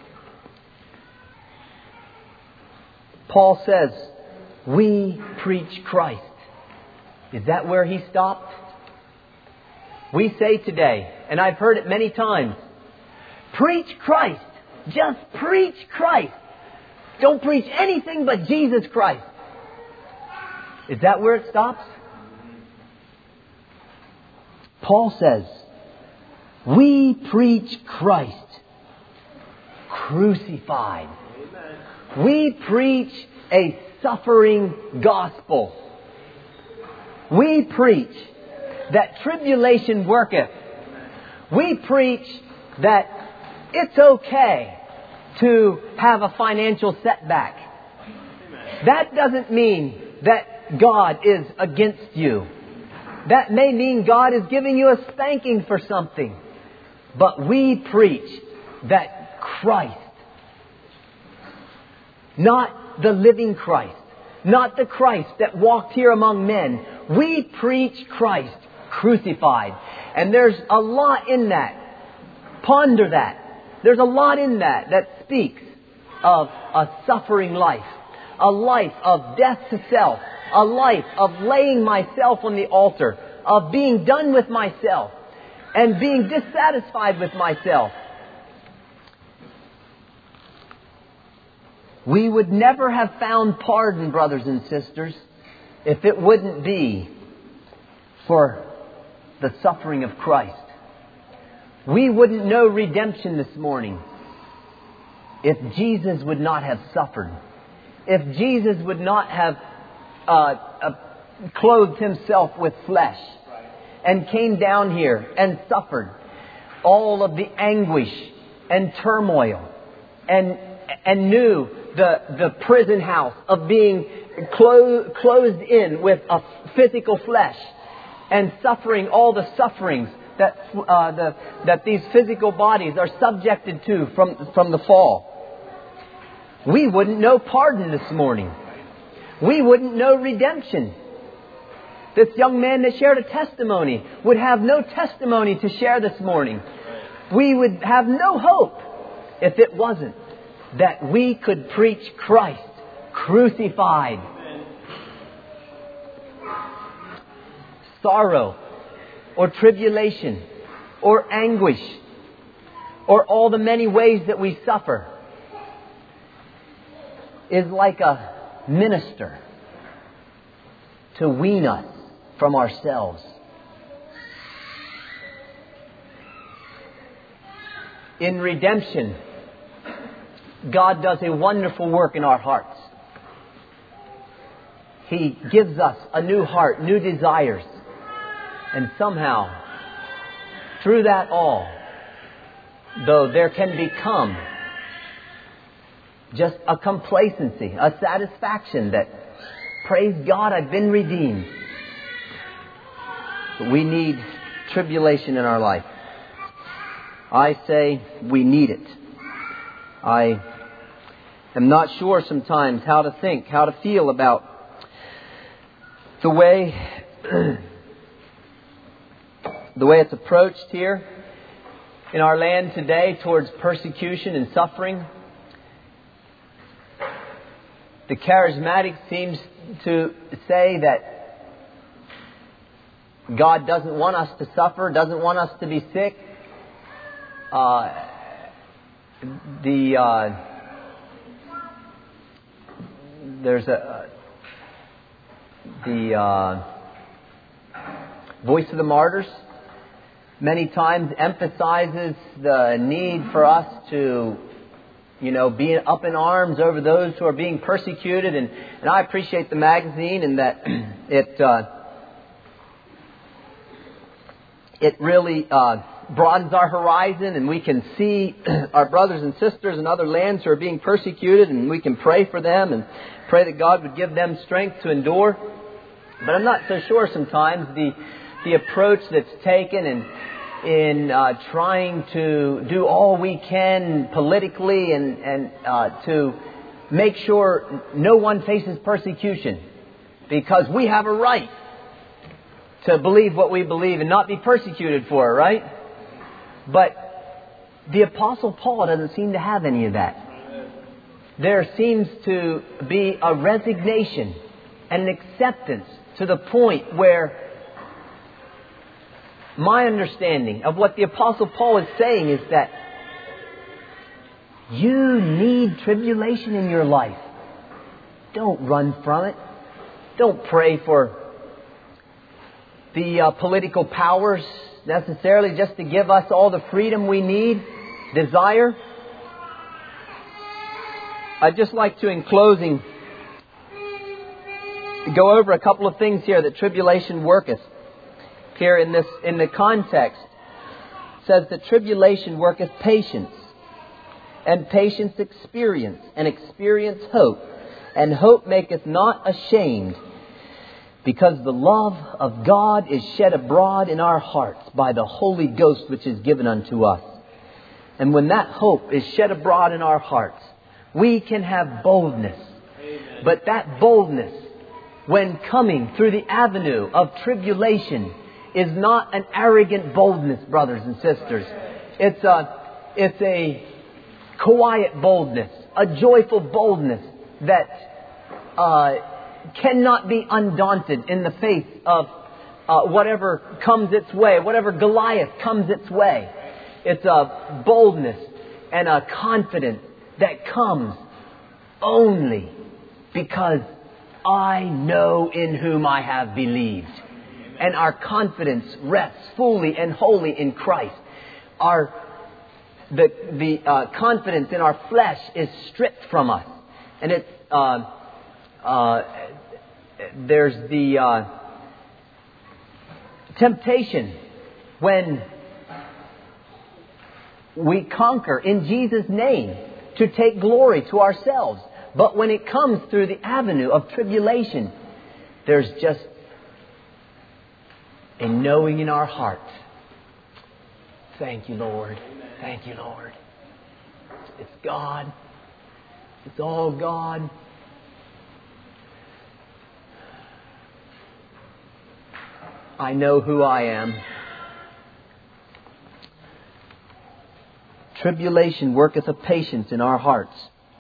[SPEAKER 1] Paul says, we preach Christ. Is that where he stopped? We say today, and I've heard it many times, preach Christ. Just preach Christ. Don't preach anything but Jesus Christ. Is that where it stops? Paul says, we preach Christ crucified. We preach a suffering gospel. We preach that tribulation worketh. We preach that it's okay to have a financial setback. That doesn't mean that God is against you. That may mean God is giving you a spanking for something. But we preach that Christ, not the living Christ, not the Christ that walked here among men. We preach Christ crucified. And there's a lot in that. Ponder that. There's a lot in that that speaks of a suffering life, a life of death to self, a life of laying myself on the altar, of being done with myself and being dissatisfied with myself. We would never have found pardon, brothers and sisters, if it wouldn't be for the suffering of Christ. We wouldn't know redemption this morning if Jesus would not have suffered. If Jesus would not have uh, uh, clothed himself with flesh and came down here and suffered all of the anguish and turmoil and and knew the, the prison house of being clo- closed in with a physical flesh and suffering all the sufferings that uh, the that these physical bodies are subjected to from from the fall. We wouldn't know pardon this morning. We wouldn't know redemption. This young man that shared a testimony would have no testimony to share this morning. We would have no hope if it wasn't that we could preach Christ crucified. Sorrow or tribulation or anguish or all the many ways that we suffer is like a minister to wean us from ourselves. In redemption, God does a wonderful work in our hearts. He gives us a new heart, new desires. And somehow, through that all, though there can become just a complacency, a satisfaction that, praise God, I've been redeemed. But we need tribulation in our life. I say we need it. I am not sure sometimes how to think, how to feel about the way the way it's approached here in our land today towards persecution and suffering. The charismatic seems to say that God doesn't want us to suffer, doesn't want us to be sick. Uh, the uh, there's a the uh, Voice of the Martyrs many times emphasizes the need for us to, you know, be up in arms over those who are being persecuted, and, and I appreciate the magazine and that it uh, it really uh, broadens our horizon, and we can see our brothers and sisters in other lands who are being persecuted, and we can pray for them and pray that God would give them strength to endure. But I'm not so sure sometimes the the approach that's taken in in uh, trying to do all we can politically and and uh, to make sure no one faces persecution, because we have a right to believe what we believe and not be persecuted for it, right? But the Apostle Paul doesn't seem to have any of that. There seems to be a resignation and an acceptance to the point where my understanding of what the Apostle Paul is saying is that you need tribulation in your life. Don't run from it. Don't pray for the uh, political powers necessarily just to give us all the freedom we need, desire. I'd just like to, in closing, go over a couple of things here that tribulation worketh. Here in this, in the context, it says that tribulation worketh patience, and patience experience, and experience hope, and hope maketh not ashamed, because the love of God is shed abroad in our hearts by the Holy Ghost which is given unto us. And when that hope is shed abroad in our hearts, we can have boldness. Amen. But that boldness, when coming through the avenue of tribulation, is not an arrogant boldness, brothers and sisters. It's a, it's a quiet boldness, a joyful boldness that uh, cannot be undaunted in the face of uh, whatever comes its way, whatever Goliath comes its way. It's a boldness and a confidence that comes only because I know in whom I have believed. And our confidence rests fully and wholly in Christ. Our the the uh, confidence in our flesh is stripped from us, and it's uh, uh, there's the uh, temptation when we conquer in Jesus' name to take glory to ourselves. But when it comes through the avenue of tribulation, there's just a knowing in our heart. Thank you, Lord. Thank you, Lord. It's God. It's all God. I know who I am. Tribulation worketh a patience in our hearts.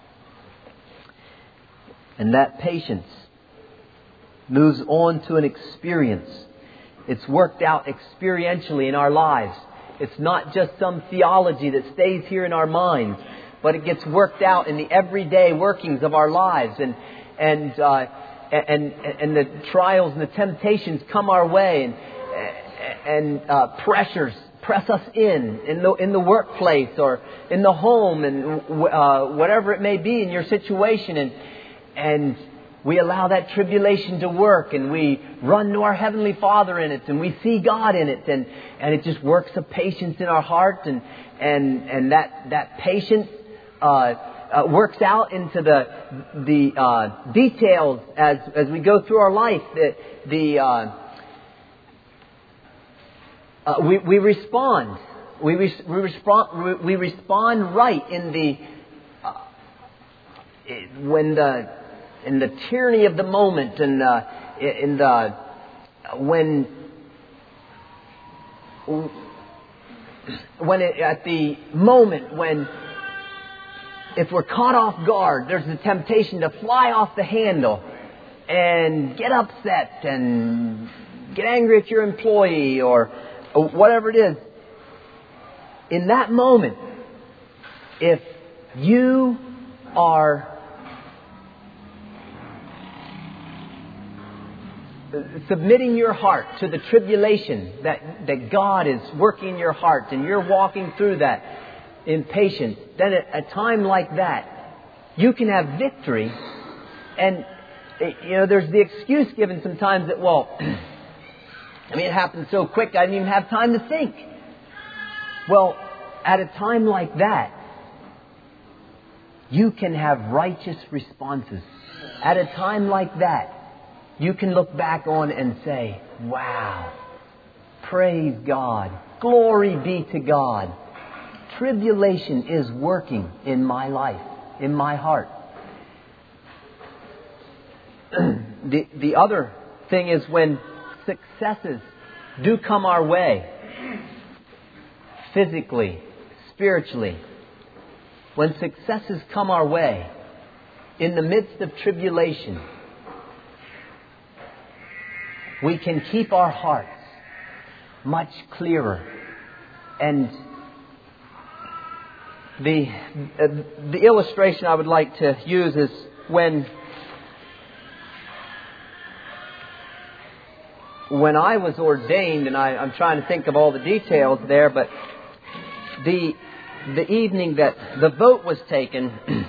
[SPEAKER 1] And that patience moves on to an experience. It's worked out experientially in our lives. It's not just some theology that stays here in our minds, but it gets worked out in the everyday workings of our lives. And and uh, and and the trials and the temptations come our way, and and uh, pressures press us in in the in the workplace or in the home, and uh, whatever it may be in your situation, and and. We allow that tribulation to work, and we run to our Heavenly Father in it, and we see God in it, and, and it just works a patience in our heart, and and and that that patience uh, uh, works out into the the uh, details as as we go through our life. The the uh, uh, we we respond we res- we respond we respond right in the uh, when the. in the tyranny of the moment, and uh, in the when when it, at the moment when if we're caught off guard, there's the temptation to fly off the handle and get upset and get angry at your employee or, or whatever it is. In that moment, if you are submitting your heart to the tribulation that, that God is working in your heart, and you're walking through that in patience, then at a time like that, you can have victory. And, you know, there's the excuse given sometimes that, well, I mean, it happened so quick, I didn't even have time to think. Well, at a time like that, you can have righteous responses. At a time like that, you can look back on and say, wow, praise God, glory be to God. Tribulation is working in my life, in my heart. the, the other thing is when successes do come our way, physically, spiritually, when successes come our way in the midst of tribulation, we can keep our hearts much clearer. And the uh, the illustration I would like to use is when when I was ordained, and I, I'm trying to think of all the details there, but the the evening that the vote was taken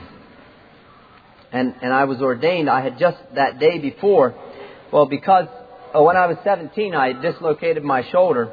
[SPEAKER 1] and, and I was ordained, I had just that day before, well, because uh, when I was seventeen, I dislocated my shoulder.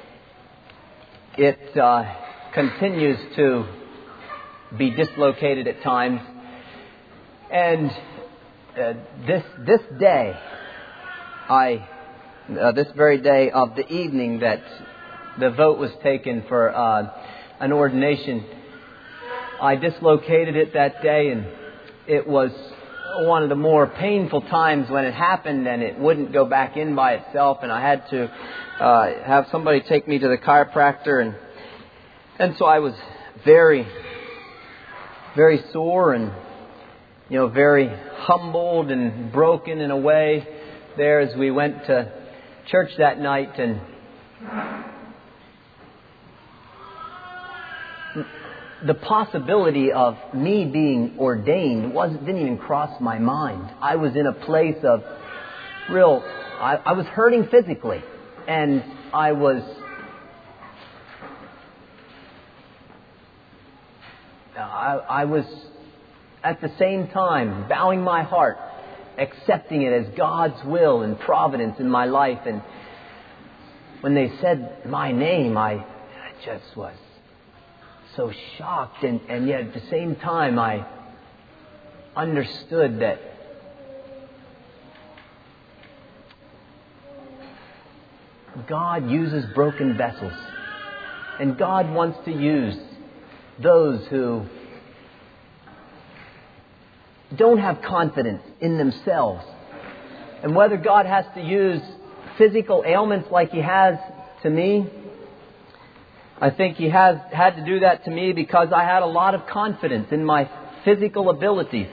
[SPEAKER 1] It uh, continues to be dislocated at times. And uh, this this day, I uh, this very day of the evening that the vote was taken for uh, an ordination, I dislocated it that day, and it was one of the more painful times when it happened, and it wouldn't go back in by itself, and I had to uh, have somebody take me to the chiropractor, and and so I was very, very sore and, you know, very humbled and broken in a way there as we went to church that night. And the possibility of me being ordained wasn't didn't even cross my mind. I was in a place of real, I, I was hurting physically, and I was I, I was at the same time bowing my heart, accepting it as God's will and providence in my life. And when they said my name, I, I just was so shocked, and, and yet at the same time I understood that God uses broken vessels, and God wants to use those who don't have confidence in themselves. And whether God has to use physical ailments like He has to me, I think He has had to do that to me because I had a lot of confidence in my physical abilities.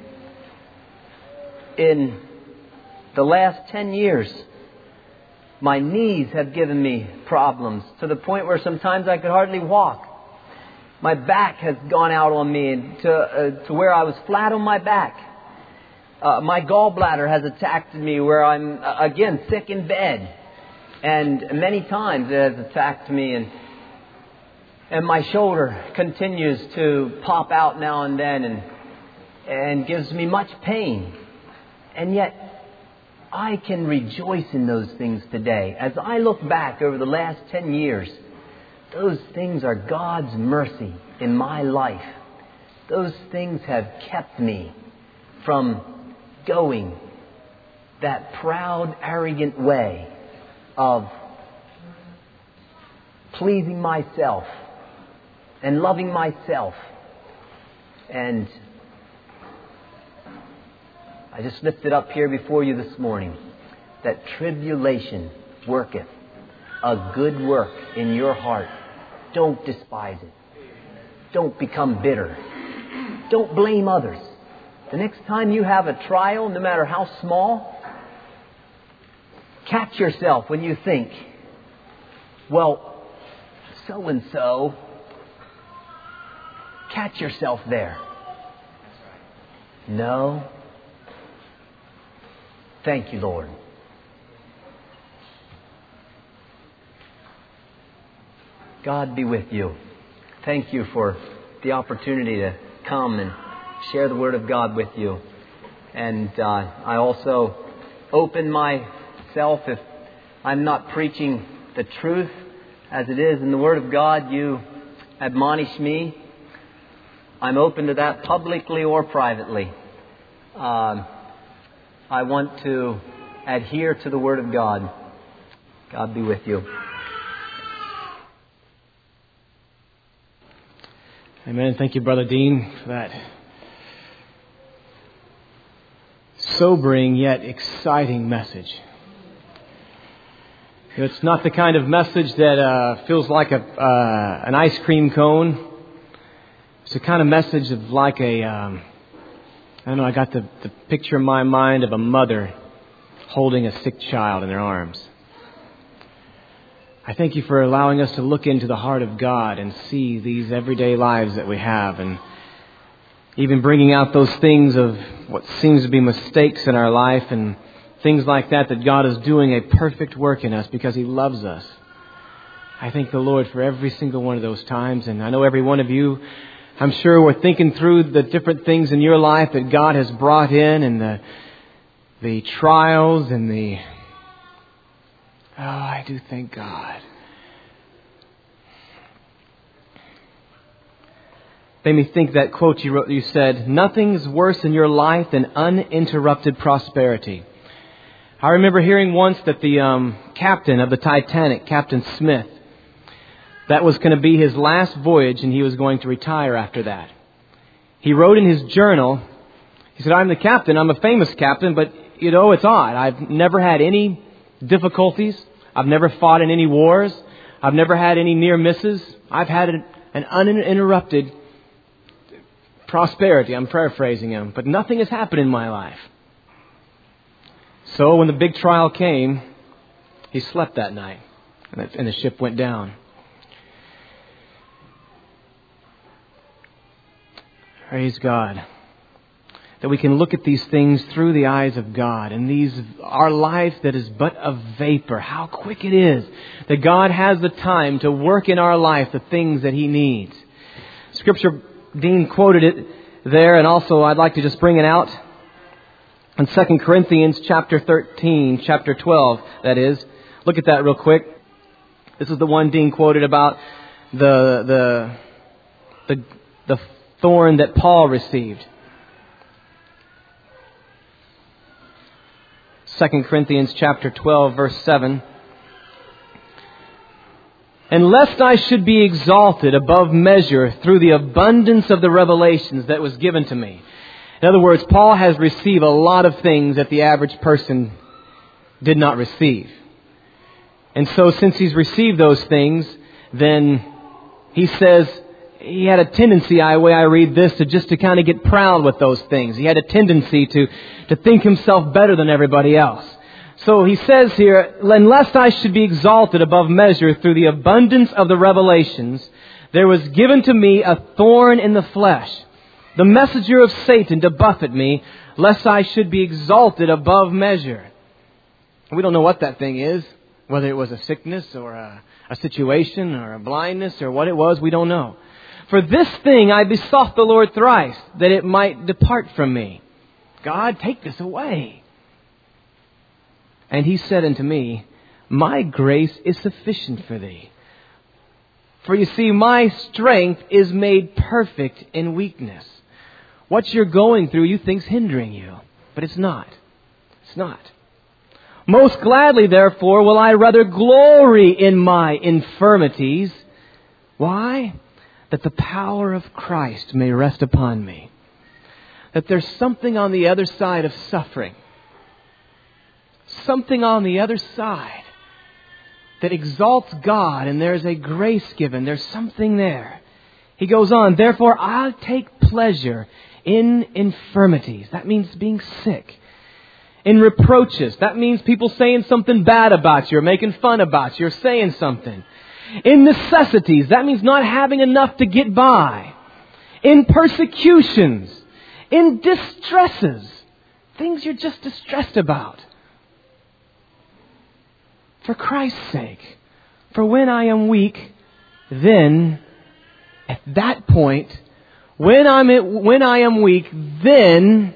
[SPEAKER 1] In the last ten years, my knees have given me problems to the point where sometimes I could hardly walk. My back has gone out on me to, uh, to where I was flat on my back. Uh, my gallbladder has attacked me where I'm, uh, again, sick in bed. And many times it has attacked me, and and my shoulder continues to pop out now and then and and gives me much pain. And yet I can rejoice in those things today. As I look back over the last ten years, those things are God's mercy in my life. Those things have kept me from going that proud, arrogant way of pleasing myself and loving myself. And I just lifted up here before you this morning that tribulation worketh a good work in your heart. Don't despise it. Don't become bitter. Don't blame others. The next time you have a trial, no matter how small, catch yourself when you think, well, so-and-so, catch yourself there. No. Thank you, Lord. God be with you. Thank you for the opportunity to come and share the Word of God with you. And uh, I also open myself if I'm not preaching the truth as it is in the Word of God, you admonish me. I'm open to that publicly or privately. Um, I want to adhere to the Word of God. God be with you.
[SPEAKER 2] Amen. Thank you, Brother Dean, for that sobering yet exciting message. It's not the kind of message that uh, feels like a uh, an ice cream cone. It's the kind of message of like a, um, I don't know, I got the, the picture in my mind of a mother holding a sick child in their arms. I thank you for allowing us to look into the heart of God and see these everyday lives that we have, and even bringing out those things of what seems to be mistakes in our life and things like that, that God is doing a perfect work in us because He loves us. I thank the Lord for every single one of those times, and I know every one of you, I'm sure, we're thinking through the different things in your life that God has brought in, and the the trials and the Oh, I do thank God. Made me think that quote you wrote. You said, "Nothing's worse in your life than uninterrupted prosperity." I remember hearing once that the um, captain of the Titanic, Captain Smith, that was going to be his last voyage, and he was going to retire after that. He wrote in his journal, he said, "I'm the captain. I'm a famous captain, but you know, it's odd. I've never had any difficulties. I've never fought in any wars. I've never had any near misses. I've had an, an uninterrupted prosperity." I'm paraphrasing him, but nothing has happened in my life. So when the big trial came, he slept that night, and the ship went down. Praise God that we can look at these things through the eyes of God, and these, our life that is but a vapor. How quick it is that God has the time to work in our life the things that He needs. Scripture, Dean quoted it there, and also I'd like to just bring it out in Second Corinthians chapter thirteen, chapter twelve, that is. Look at that real quick. This is the one Dean quoted about the the the, the thorn that Paul received. Second Corinthians chapter twelve, verse seven. "And lest I should be exalted above measure through the abundance of the revelations that was given to me." In other words, Paul has received a lot of things that the average person did not receive. And so since he's received those things, then he says he had a tendency, the way I read this, to just to kind of get proud with those things. He had a tendency to, to think himself better than everybody else. So he says here, "And lest I should be exalted above measure through the abundance of the revelations, there was given to me a thorn in the flesh, the messenger of Satan to buffet me, lest I should be exalted above measure." We don't know what that thing is, whether it was a sickness or a, a situation or a blindness or what it was, we don't know. "For this thing I besought the Lord thrice, that it might depart from me. God, take this away. And He said unto me, My grace is sufficient for thee. For you see, my strength is made perfect in weakness." What you're going through, you think's hindering you, but it's not. It's not. "Most gladly, therefore, will I rather glory in my infirmities." Why? "That the power of Christ may rest upon me." That there's something on the other side of suffering. Something on the other side that exalts God, and there's a grace given. There's something there. He goes on, "Therefore I'll take pleasure in infirmities." That means being sick. "In reproaches." That means people saying something bad about you or making fun about you or saying something. "In necessities." That means not having enough to get by. "In persecutions." In distresses. Things you're just distressed about. "For Christ's sake. For when I am weak, then," at that point, when I'm at, when I am weak, then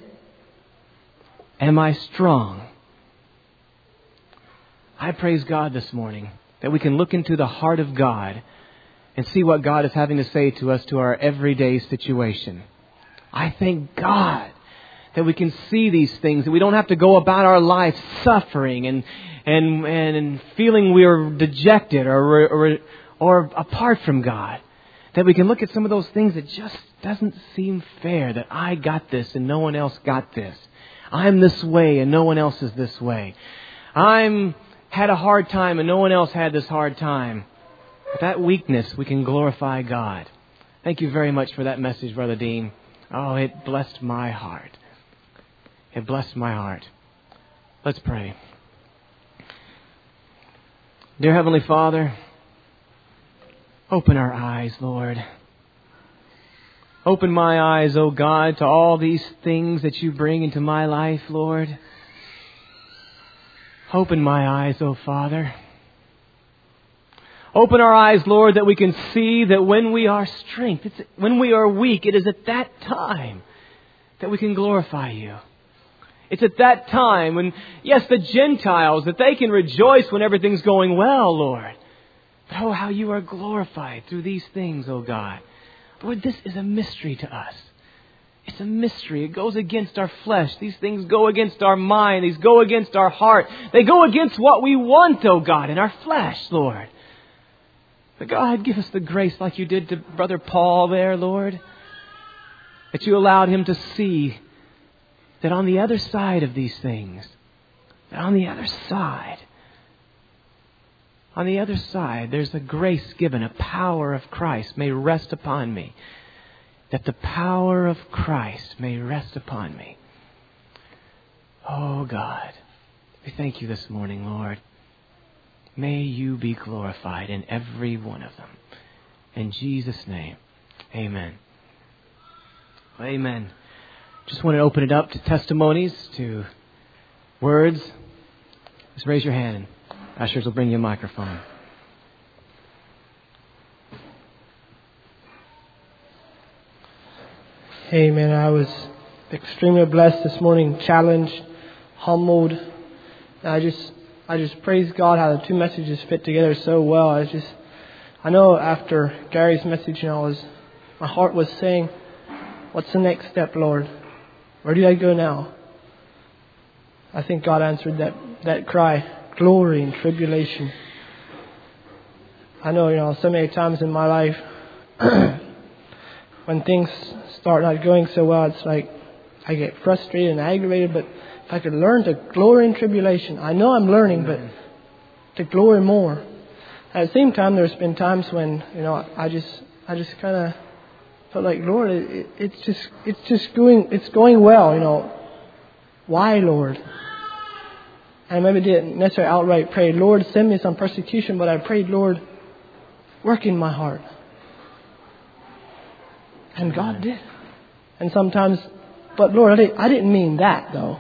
[SPEAKER 2] am I strong. I praise God this morning that we can look into the heart of God and see what God is having to say to us to our everyday situation. I thank God that we can see these things, that we don't have to go about our life suffering and and and feeling we are dejected or, or or apart from God. That we can look at some of those things that just doesn't seem fair, that I got this and no one else got this. I'm this way and no one else is this way. I'm had a hard time and no one else had this hard time. With that weakness, we can glorify God. Thank you very much for that message, Brother Dean. Oh, it blessed my heart. It blessed my heart. Let's pray. Dear Heavenly Father, open our eyes, Lord. Open my eyes, O God, to all these things that you bring into my life, Lord. Open my eyes, O Father. Open our eyes, Lord, that we can see that when we are strength, it's, when we are weak, it is at that time that we can glorify you. It's at that time when, yes, the Gentiles, that they can rejoice when everything's going well, Lord. But oh, how you are glorified through these things, oh God. Lord, this is a mystery to us. It's a mystery. It goes against our flesh. These things go against our mind. These go against our heart. They go against what we want, oh God, in our flesh, Lord. But God, give us the grace like you did to Brother Paul there, Lord. That you allowed him to see that on the other side of these things, that on the other side, on the other side, there's a grace given, a power of Christ may rest upon me. That the power of Christ may rest upon me. Oh God, we thank you this morning, Lord. May you be glorified in every one of them. In Jesus' name, amen. Amen. Just want to open it up to testimonies, to words. Just raise your hand and ushers will bring you a microphone.
[SPEAKER 3] Hey man, I was extremely blessed this morning, challenged, humbled. And I just I just praise God how the two messages fit together so well. I just I know after Gary's message, you know, I was my heart was saying, what's the next step, Lord? Where do I go now? I think God answered that, that cry, glory in tribulation. I know, you know, so many times in my life, when things start not going so well, it's like I get frustrated and aggravated. But if I could learn to glory in tribulation, I know I'm learning, but to glory more. At the same time, there's been times when, you know, I just, I just kind of felt like, Lord, it, it, it's just, it's just going, it's going well, you know. Why, Lord? And maybe didn't necessarily outright pray, Lord, send me some persecution, but I prayed, Lord, work in my heart. And God did. And sometimes, but Lord, I didn't, I didn't mean that though.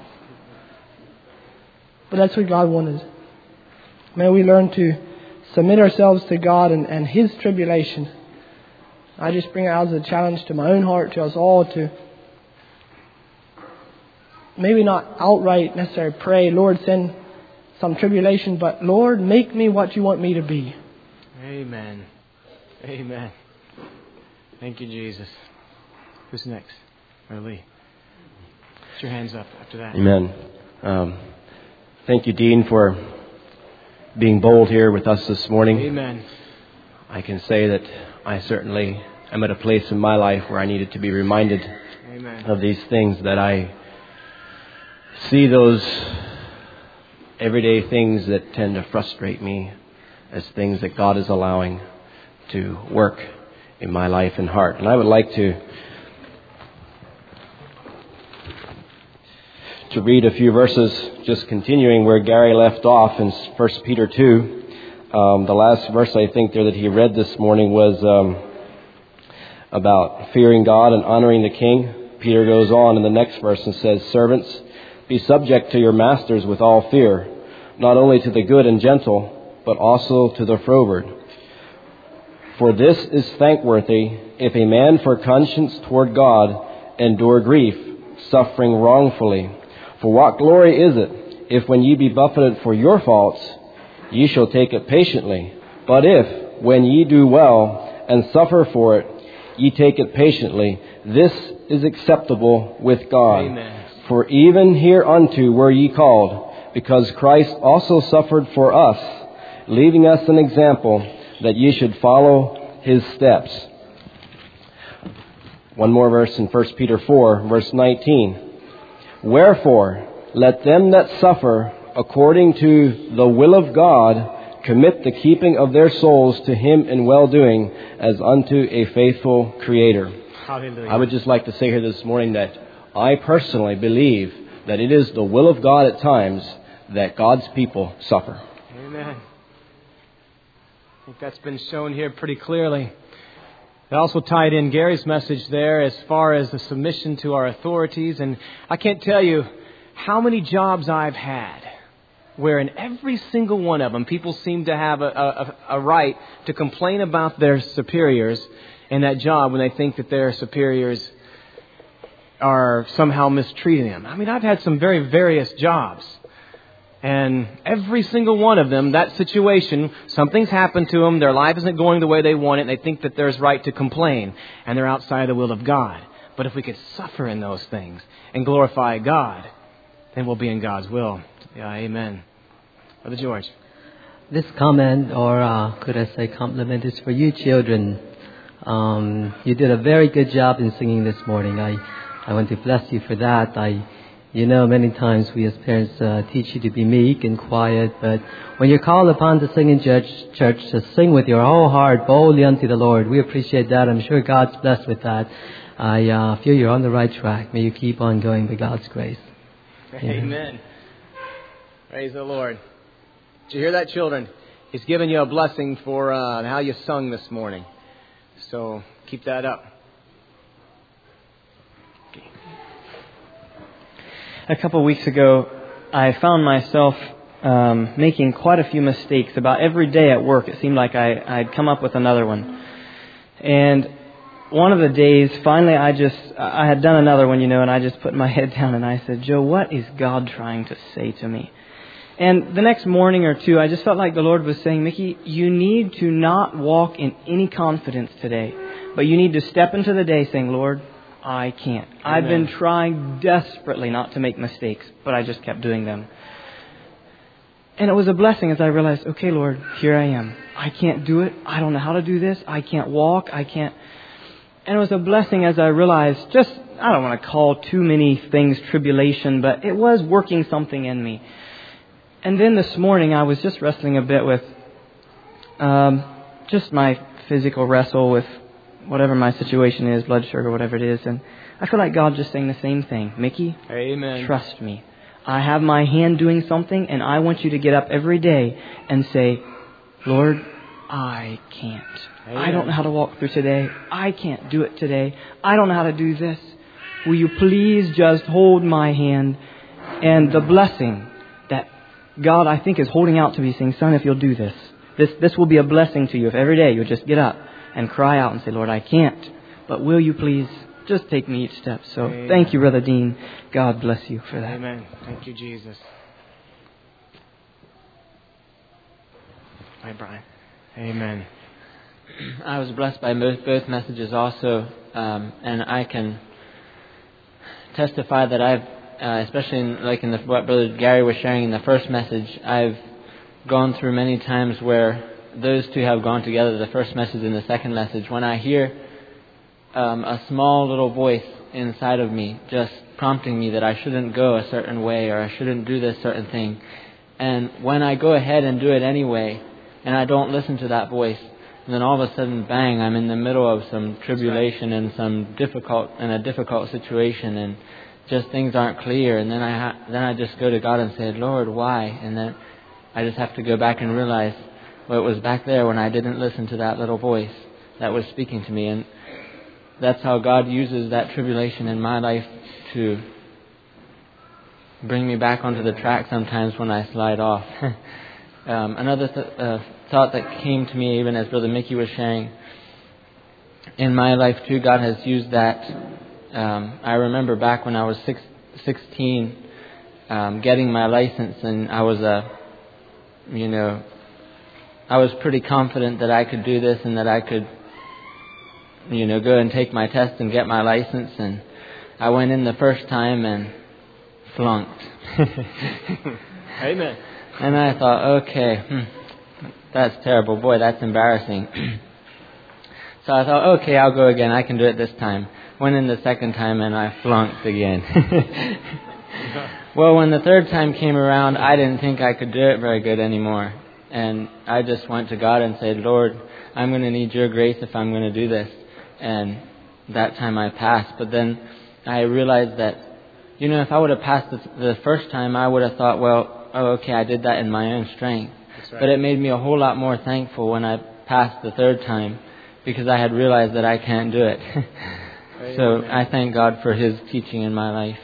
[SPEAKER 3] But that's what God wanted. May we learn to submit ourselves to God and, and His tribulation. I just bring it out as a challenge to my own heart, to us all, to maybe not outright necessarily pray, Lord, send some tribulation, but Lord, make me what you want me to be.
[SPEAKER 2] Amen. Amen. Thank you, Jesus. Who's next? Or Lee? Put your hands up after that.
[SPEAKER 4] Amen. Um, thank you, Dean, for being bold here with us this morning.
[SPEAKER 2] Amen.
[SPEAKER 4] I can say that I certainly am at a place in my life where I needed to be reminded
[SPEAKER 2] Amen.
[SPEAKER 4] Of these things, that I see those everyday things that tend to frustrate me as things that God is allowing to work in my life and heart. And I would like to to read a few verses, just continuing where Gary left off in First Peter two. Um, the last verse I think there that he read this morning was um, about fearing God and honoring the King. Peter goes on in the next verse and says, "Servants, be subject to your masters with all fear, not only to the good and gentle, but also to the froward. For this is thankworthy, if a man for conscience toward God endure grief, suffering wrongfully. For what glory is it, if when ye be buffeted for your faults, ye shall take it patiently. But if, when ye do well, and suffer for it, ye take it patiently, this is acceptable with God.
[SPEAKER 2] Amen.
[SPEAKER 4] For even hereunto were ye called, because Christ also suffered for us, leaving us an example that ye should follow his steps. One more verse in First Peter four, verse nineteen. Wherefore, let them that suffer according to the will of God commit the keeping of their souls to him in well-doing as unto a faithful Creator.
[SPEAKER 2] Hallelujah.
[SPEAKER 4] I would just like to say here this morning that I personally believe that it is the will of God at times that God's people suffer.
[SPEAKER 2] Amen. I think that's been shown here pretty clearly. It also tied in Gary's message there as far as the submission to our authorities. And I can't tell you how many jobs I've had where in every single one of them, people seem to have a, a, a right to complain about their superiors in that job when they think that their superiors are somehow mistreating them. I mean, I've had some very various jobs. And every single one of them, that situation, something's happened to them, their life isn't going the way they want it, and they think that there's right to complain, and they're outside the will of God. But if we could suffer in those things and glorify God, then we'll be in God's will. Yeah, amen. Brother George.
[SPEAKER 5] This comment, or uh, could I say compliment, is for you children. Um, you did a very good job in singing this morning. I, I want to bless you for that. I You know, many times we as parents uh, teach you to be meek and quiet, but when you're called upon to sing in church, church, to sing with your whole heart boldly unto the Lord, we appreciate that. I'm sure God's blessed with that. I uh, feel you're on the right track. May you keep on going by God's grace.
[SPEAKER 2] Amen. Amen. Praise the Lord. Did you hear that, children? He's given you a blessing for uh, how you sung this morning. So keep that up.
[SPEAKER 6] A couple of weeks ago, I found myself um, making quite a few mistakes. About every day at work, it seemed like I, I'd come up with another one. And one of the days, finally, I just, I had done another one, you know, and I just put my head down and I said, Joe, what is God trying to say to me? And the next morning or two, I just felt like the Lord was saying, Mickey, you need to not walk in any confidence today, but you need to step into the day saying, Lord, I can't. Amen. I've been trying desperately not to make mistakes, but I just kept doing them. And it was a blessing as I realized, okay, Lord, here I am. I can't do it. I don't know how to do this. I can't walk. I can't. And it was a blessing as I realized just, I don't want to call too many things tribulation, but it was working something in me. And then this morning I was just wrestling a bit with um, just my physical wrestle with whatever my situation is, blood sugar, whatever it is. And I feel like God just saying the same thing. Mickey,
[SPEAKER 2] Amen.
[SPEAKER 6] Trust me. I have my hand doing something, and I want you to get up every day and say, Lord, I can't. Amen. I don't know how to walk through today. I can't do it today. I don't know how to do this. Will you please just hold my hand? And the blessing that God, I think, is holding out to me, saying, son, if you'll do this, this, this will be a blessing to you if every day you'll just get up and cry out and say, Lord, I can't. But will you please just take me each step? So Amen. Thank you, Brother Dean. God bless you for that.
[SPEAKER 2] Amen. Thank you, Jesus. Hi, Brian. Amen.
[SPEAKER 7] I was blessed by both, both messages also. Um, and I can testify that I've, uh, especially in, like in the, what Brother Gary was sharing in the first message, I've gone through many times where those two have gone together, the first message and the second message. When I hear um, a small little voice inside of me just prompting me that I shouldn't go a certain way or I shouldn't do this certain thing. And when I go ahead and do it anyway and I don't listen to that voice, and then all of a sudden, bang, I'm in the middle of some tribulation and some difficult, in a difficult situation, and just things aren't clear. And then I ha- then I just go to God and say, Lord, why? And then I just have to go back and realize, well, it was back there when I didn't listen to that little voice that was speaking to me. And that's how God uses that tribulation in my life to bring me back onto the track sometimes when I slide off. um, another th- uh, thought that came to me, even as Brother Mickey was sharing, in my life too, God has used that. Um, I remember back when I was six, sixteen, um, getting my license, and I was a, you know, I was pretty confident that I could do this and that I could, you know, go and take my test and get my license. And I went in the first time and flunked.
[SPEAKER 2] Amen.
[SPEAKER 7] And I thought, okay, hmm, that's terrible. Boy, that's embarrassing. So I thought, okay, I'll go again. I can do it this time. Went in the second time and I flunked again. Well, when the third time came around, I didn't think I could do it very good anymore. And I just went to God and said, Lord, I'm going to need your grace if I'm going to do this. And that time I passed. But then I realized that, you know, if I would have passed the, the first time, I would have thought, well, oh, okay, I did that in my own strength. Right. But it made me a whole lot more thankful when I passed the third time, because I had realized that I can't do it. So I thank God for His teaching in my life.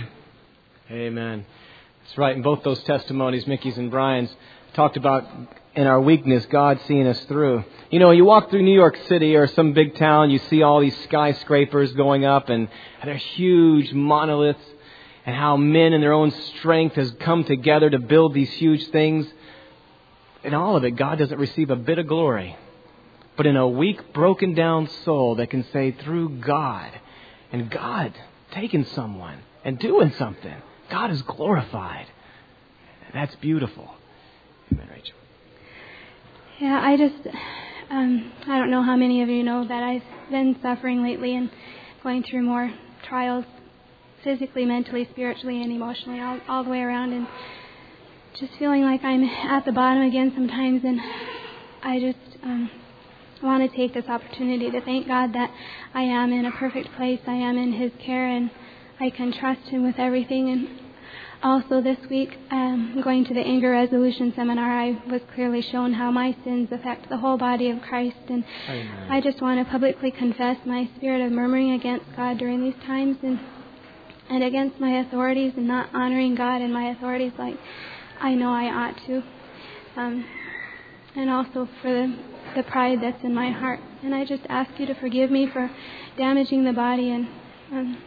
[SPEAKER 2] Amen. That's right. In both those testimonies, Mickey's and Brian's, talked about in our weakness, God seeing us through. You know, you walk through New York City or some big town, you see all these skyscrapers going up, and they're huge monoliths, and how men in their own strength has come together to build these huge things. In all of it, God doesn't receive a bit of glory. But in a weak, broken down soul that can say, through God, and God taking someone and doing something, God is glorified. That's beautiful. Amen, Rachel.
[SPEAKER 8] Yeah, I just, um, I don't know how many of you know that I've been suffering lately and going through more trials, physically, mentally, spiritually, and emotionally, all, all the way around, and just feeling like I'm at the bottom again sometimes. And I just um, want to take this opportunity to thank God that I am in a perfect place. I am in His care, and I can trust Him with everything. And also this week, um, going to the anger resolution seminar, I was clearly shown how my sins affect the whole body of Christ. And Amen. I just want to publicly confess my spirit of murmuring against God during these times, and and against my authorities, and not honoring God and my authorities like I know I ought to. Um, and also for the, the pride that's in my heart. And I just ask you to forgive me for damaging the body, and um,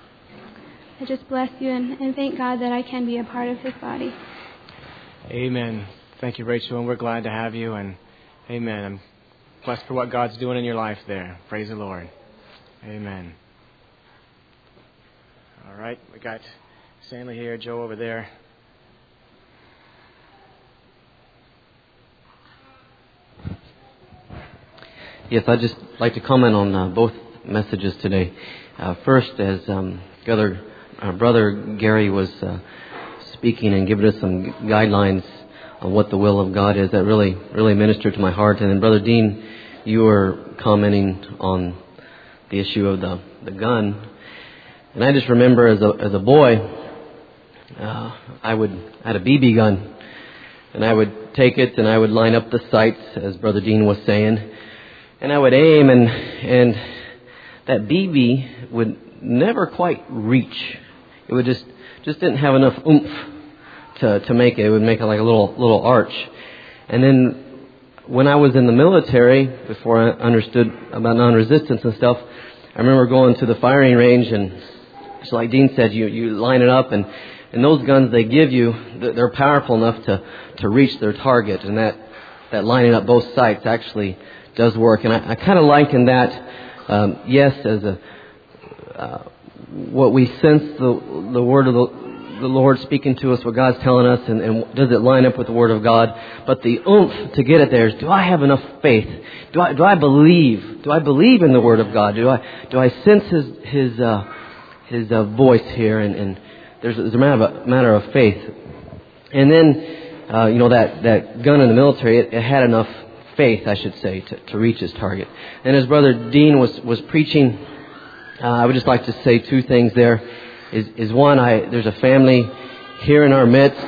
[SPEAKER 8] I just bless you and, and thank God that I can be a part of His body.
[SPEAKER 2] Amen. Thank you, Rachel, and we're glad to have you. And amen. I'm blessed for what God's doing in your life there. Praise the Lord. Amen. All right, we got Stanley here, Joe over there.
[SPEAKER 4] Yes, I'd just like to comment on uh, both messages today. Uh, first, as um, other, uh, Brother Gary was uh, speaking and giving us some guidelines on what the will of God is, that really, really ministered to my heart. And then, Brother Dean, you were commenting on the issue of the, the gun. And I just remember as a as a boy, uh, I would I had a B B gun, and I would take it and I would line up the sights, as Brother Dean was saying. And I would aim, and and that B B would never quite reach. It would just just didn't have enough oomph to to make it. It would make it like a little little arch. And then when I was in the military, before I understood about non-resistance and stuff, I remember going to the firing range, and just like Dean said, you you line it up, and and those guns they give you, they're powerful enough to to reach their target, and that that lining up both sights actually does work. And I, I kind of liken that, um, yes, as a uh, what we sense the the word of the, the Lord speaking to us, what God's telling us, and, and does it line up with the Word of God? But the oomph to get it there is, do I have enough faith? Do I do I believe? Do I believe in the Word of God? Do I do I sense His His uh, His uh, voice here? And, and there's, there's a matter of, matter of faith. And then uh, you know that, that gun in the military, it, it had enough faith, I should say, to, to reach its target. And as Brother Dean was, was preaching, uh, I would just like to say two things there. Is, is one, I there's a family here in our midst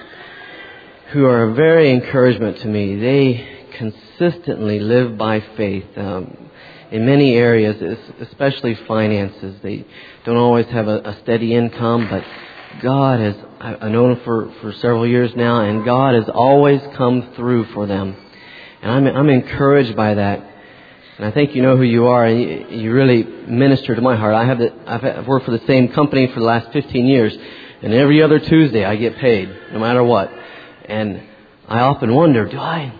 [SPEAKER 4] who are a very encouragement to me. They consistently live by faith um, in many areas, especially finances. They don't always have a, a steady income, but God has, I've known them for, for several years now, and God has always come through for them. And I'm, I'm encouraged by that. And I think you know who you are, and you, you really minister to my heart. I have the, I've, I've worked for the same company for the last fifteen years, and every other Tuesday I get paid, no matter what. And I often wonder, do I,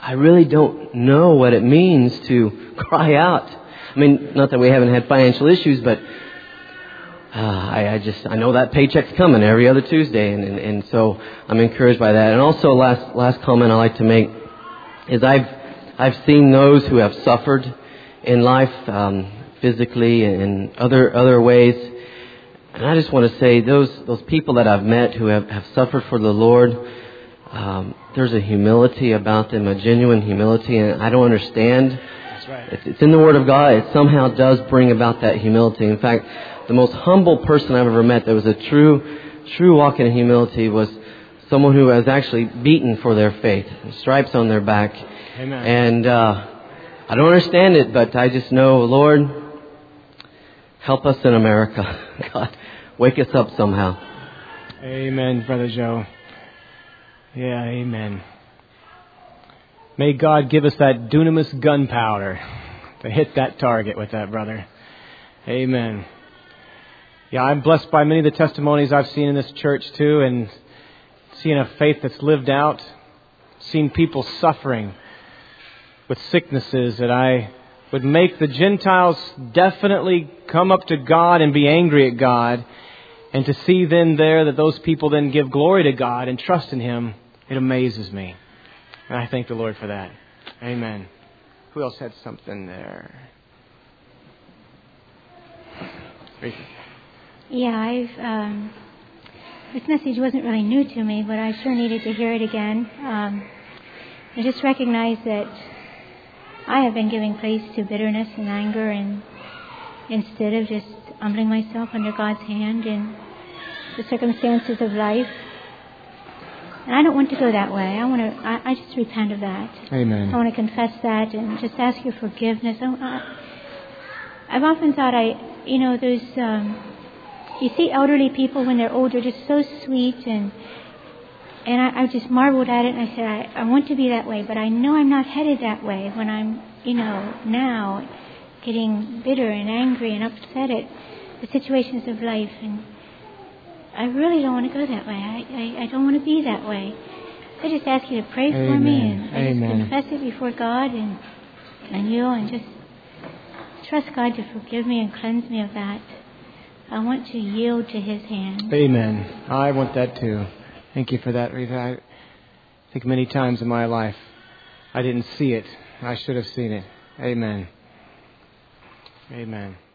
[SPEAKER 5] I really don't know what it means to cry out. I mean, not that we haven't had financial issues, but uh, I, I just I know that paycheck's coming every other Tuesday, and, and and so I'm encouraged by that. And also, last last comment I like to make is I've I've seen those who have suffered in life, um, physically and in other other ways, and I just want to say those those people that I've met who have, have suffered for the Lord. Um, there's a humility about them, a genuine humility, and I don't understand.
[SPEAKER 2] That's right.
[SPEAKER 5] It's, it's in the Word of God. It somehow does bring about that humility. In fact, the most humble person I've ever met that was a true, true walk in humility was someone who was actually beaten for their faith, stripes on their back.
[SPEAKER 2] Amen.
[SPEAKER 5] And uh, I don't understand it, but I just know, Lord, help us in America. God, wake us up somehow.
[SPEAKER 2] Amen, Brother Joe. Yeah, amen. May God give us that dunamis gunpowder to hit that target with that, brother. Amen. Yeah, I'm blessed by many of the testimonies I've seen in this church too, and seeing a faith that's lived out, seeing people suffering with sicknesses that I would make the Gentiles definitely come up to God and be angry at God, and to see then there that those people then give glory to God and trust in Him. It amazes me. And I thank the Lord for that. Amen. Who else had something there?
[SPEAKER 9] Yeah, I've, um, this message wasn't really new to me, but I sure needed to hear it again. Um, I just recognize that I have been giving place to bitterness and anger, and instead of just humbling myself under God's hand in the circumstances of life. And I don't want to go that way. I want to. I, I just repent of that.
[SPEAKER 2] Amen.
[SPEAKER 9] I want to confess that and just ask your forgiveness. I, I, I've often thought, I, you know, there's, um, you see elderly people when they're older, just so sweet, and and I, I just marveled at it, and I said, I, I want to be that way, but I know I'm not headed that way when I'm, you know, now getting bitter and angry and upset at the situations of life, and I really don't want to go that way. I, I, I don't want to be that way. I just ask you to pray
[SPEAKER 2] Amen.
[SPEAKER 9] for me, and I
[SPEAKER 2] Amen.
[SPEAKER 9] just confess it before God and and you, and just trust God to forgive me and cleanse me of that. I want to yield to His hand.
[SPEAKER 2] Amen. I want that too. Thank you for that, Rita. I think many times in my life I didn't see it. I should have seen it. Amen. Amen.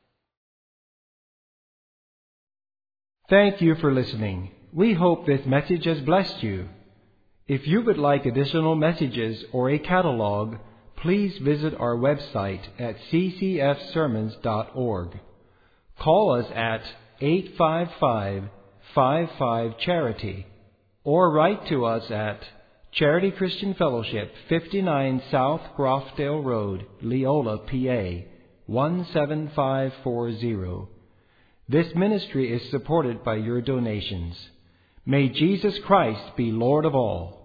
[SPEAKER 10] Thank you for listening. We hope this message has blessed you. If you would like additional messages or a catalog, please visit our website at c c f sermons dot org. Call us at eight five five, five five, charity or write to us at Charity Christian Fellowship, fifty-nine South Grofdale Road, Leola, P A, one seven five four zero. This ministry is supported by your donations. May Jesus Christ be Lord of all.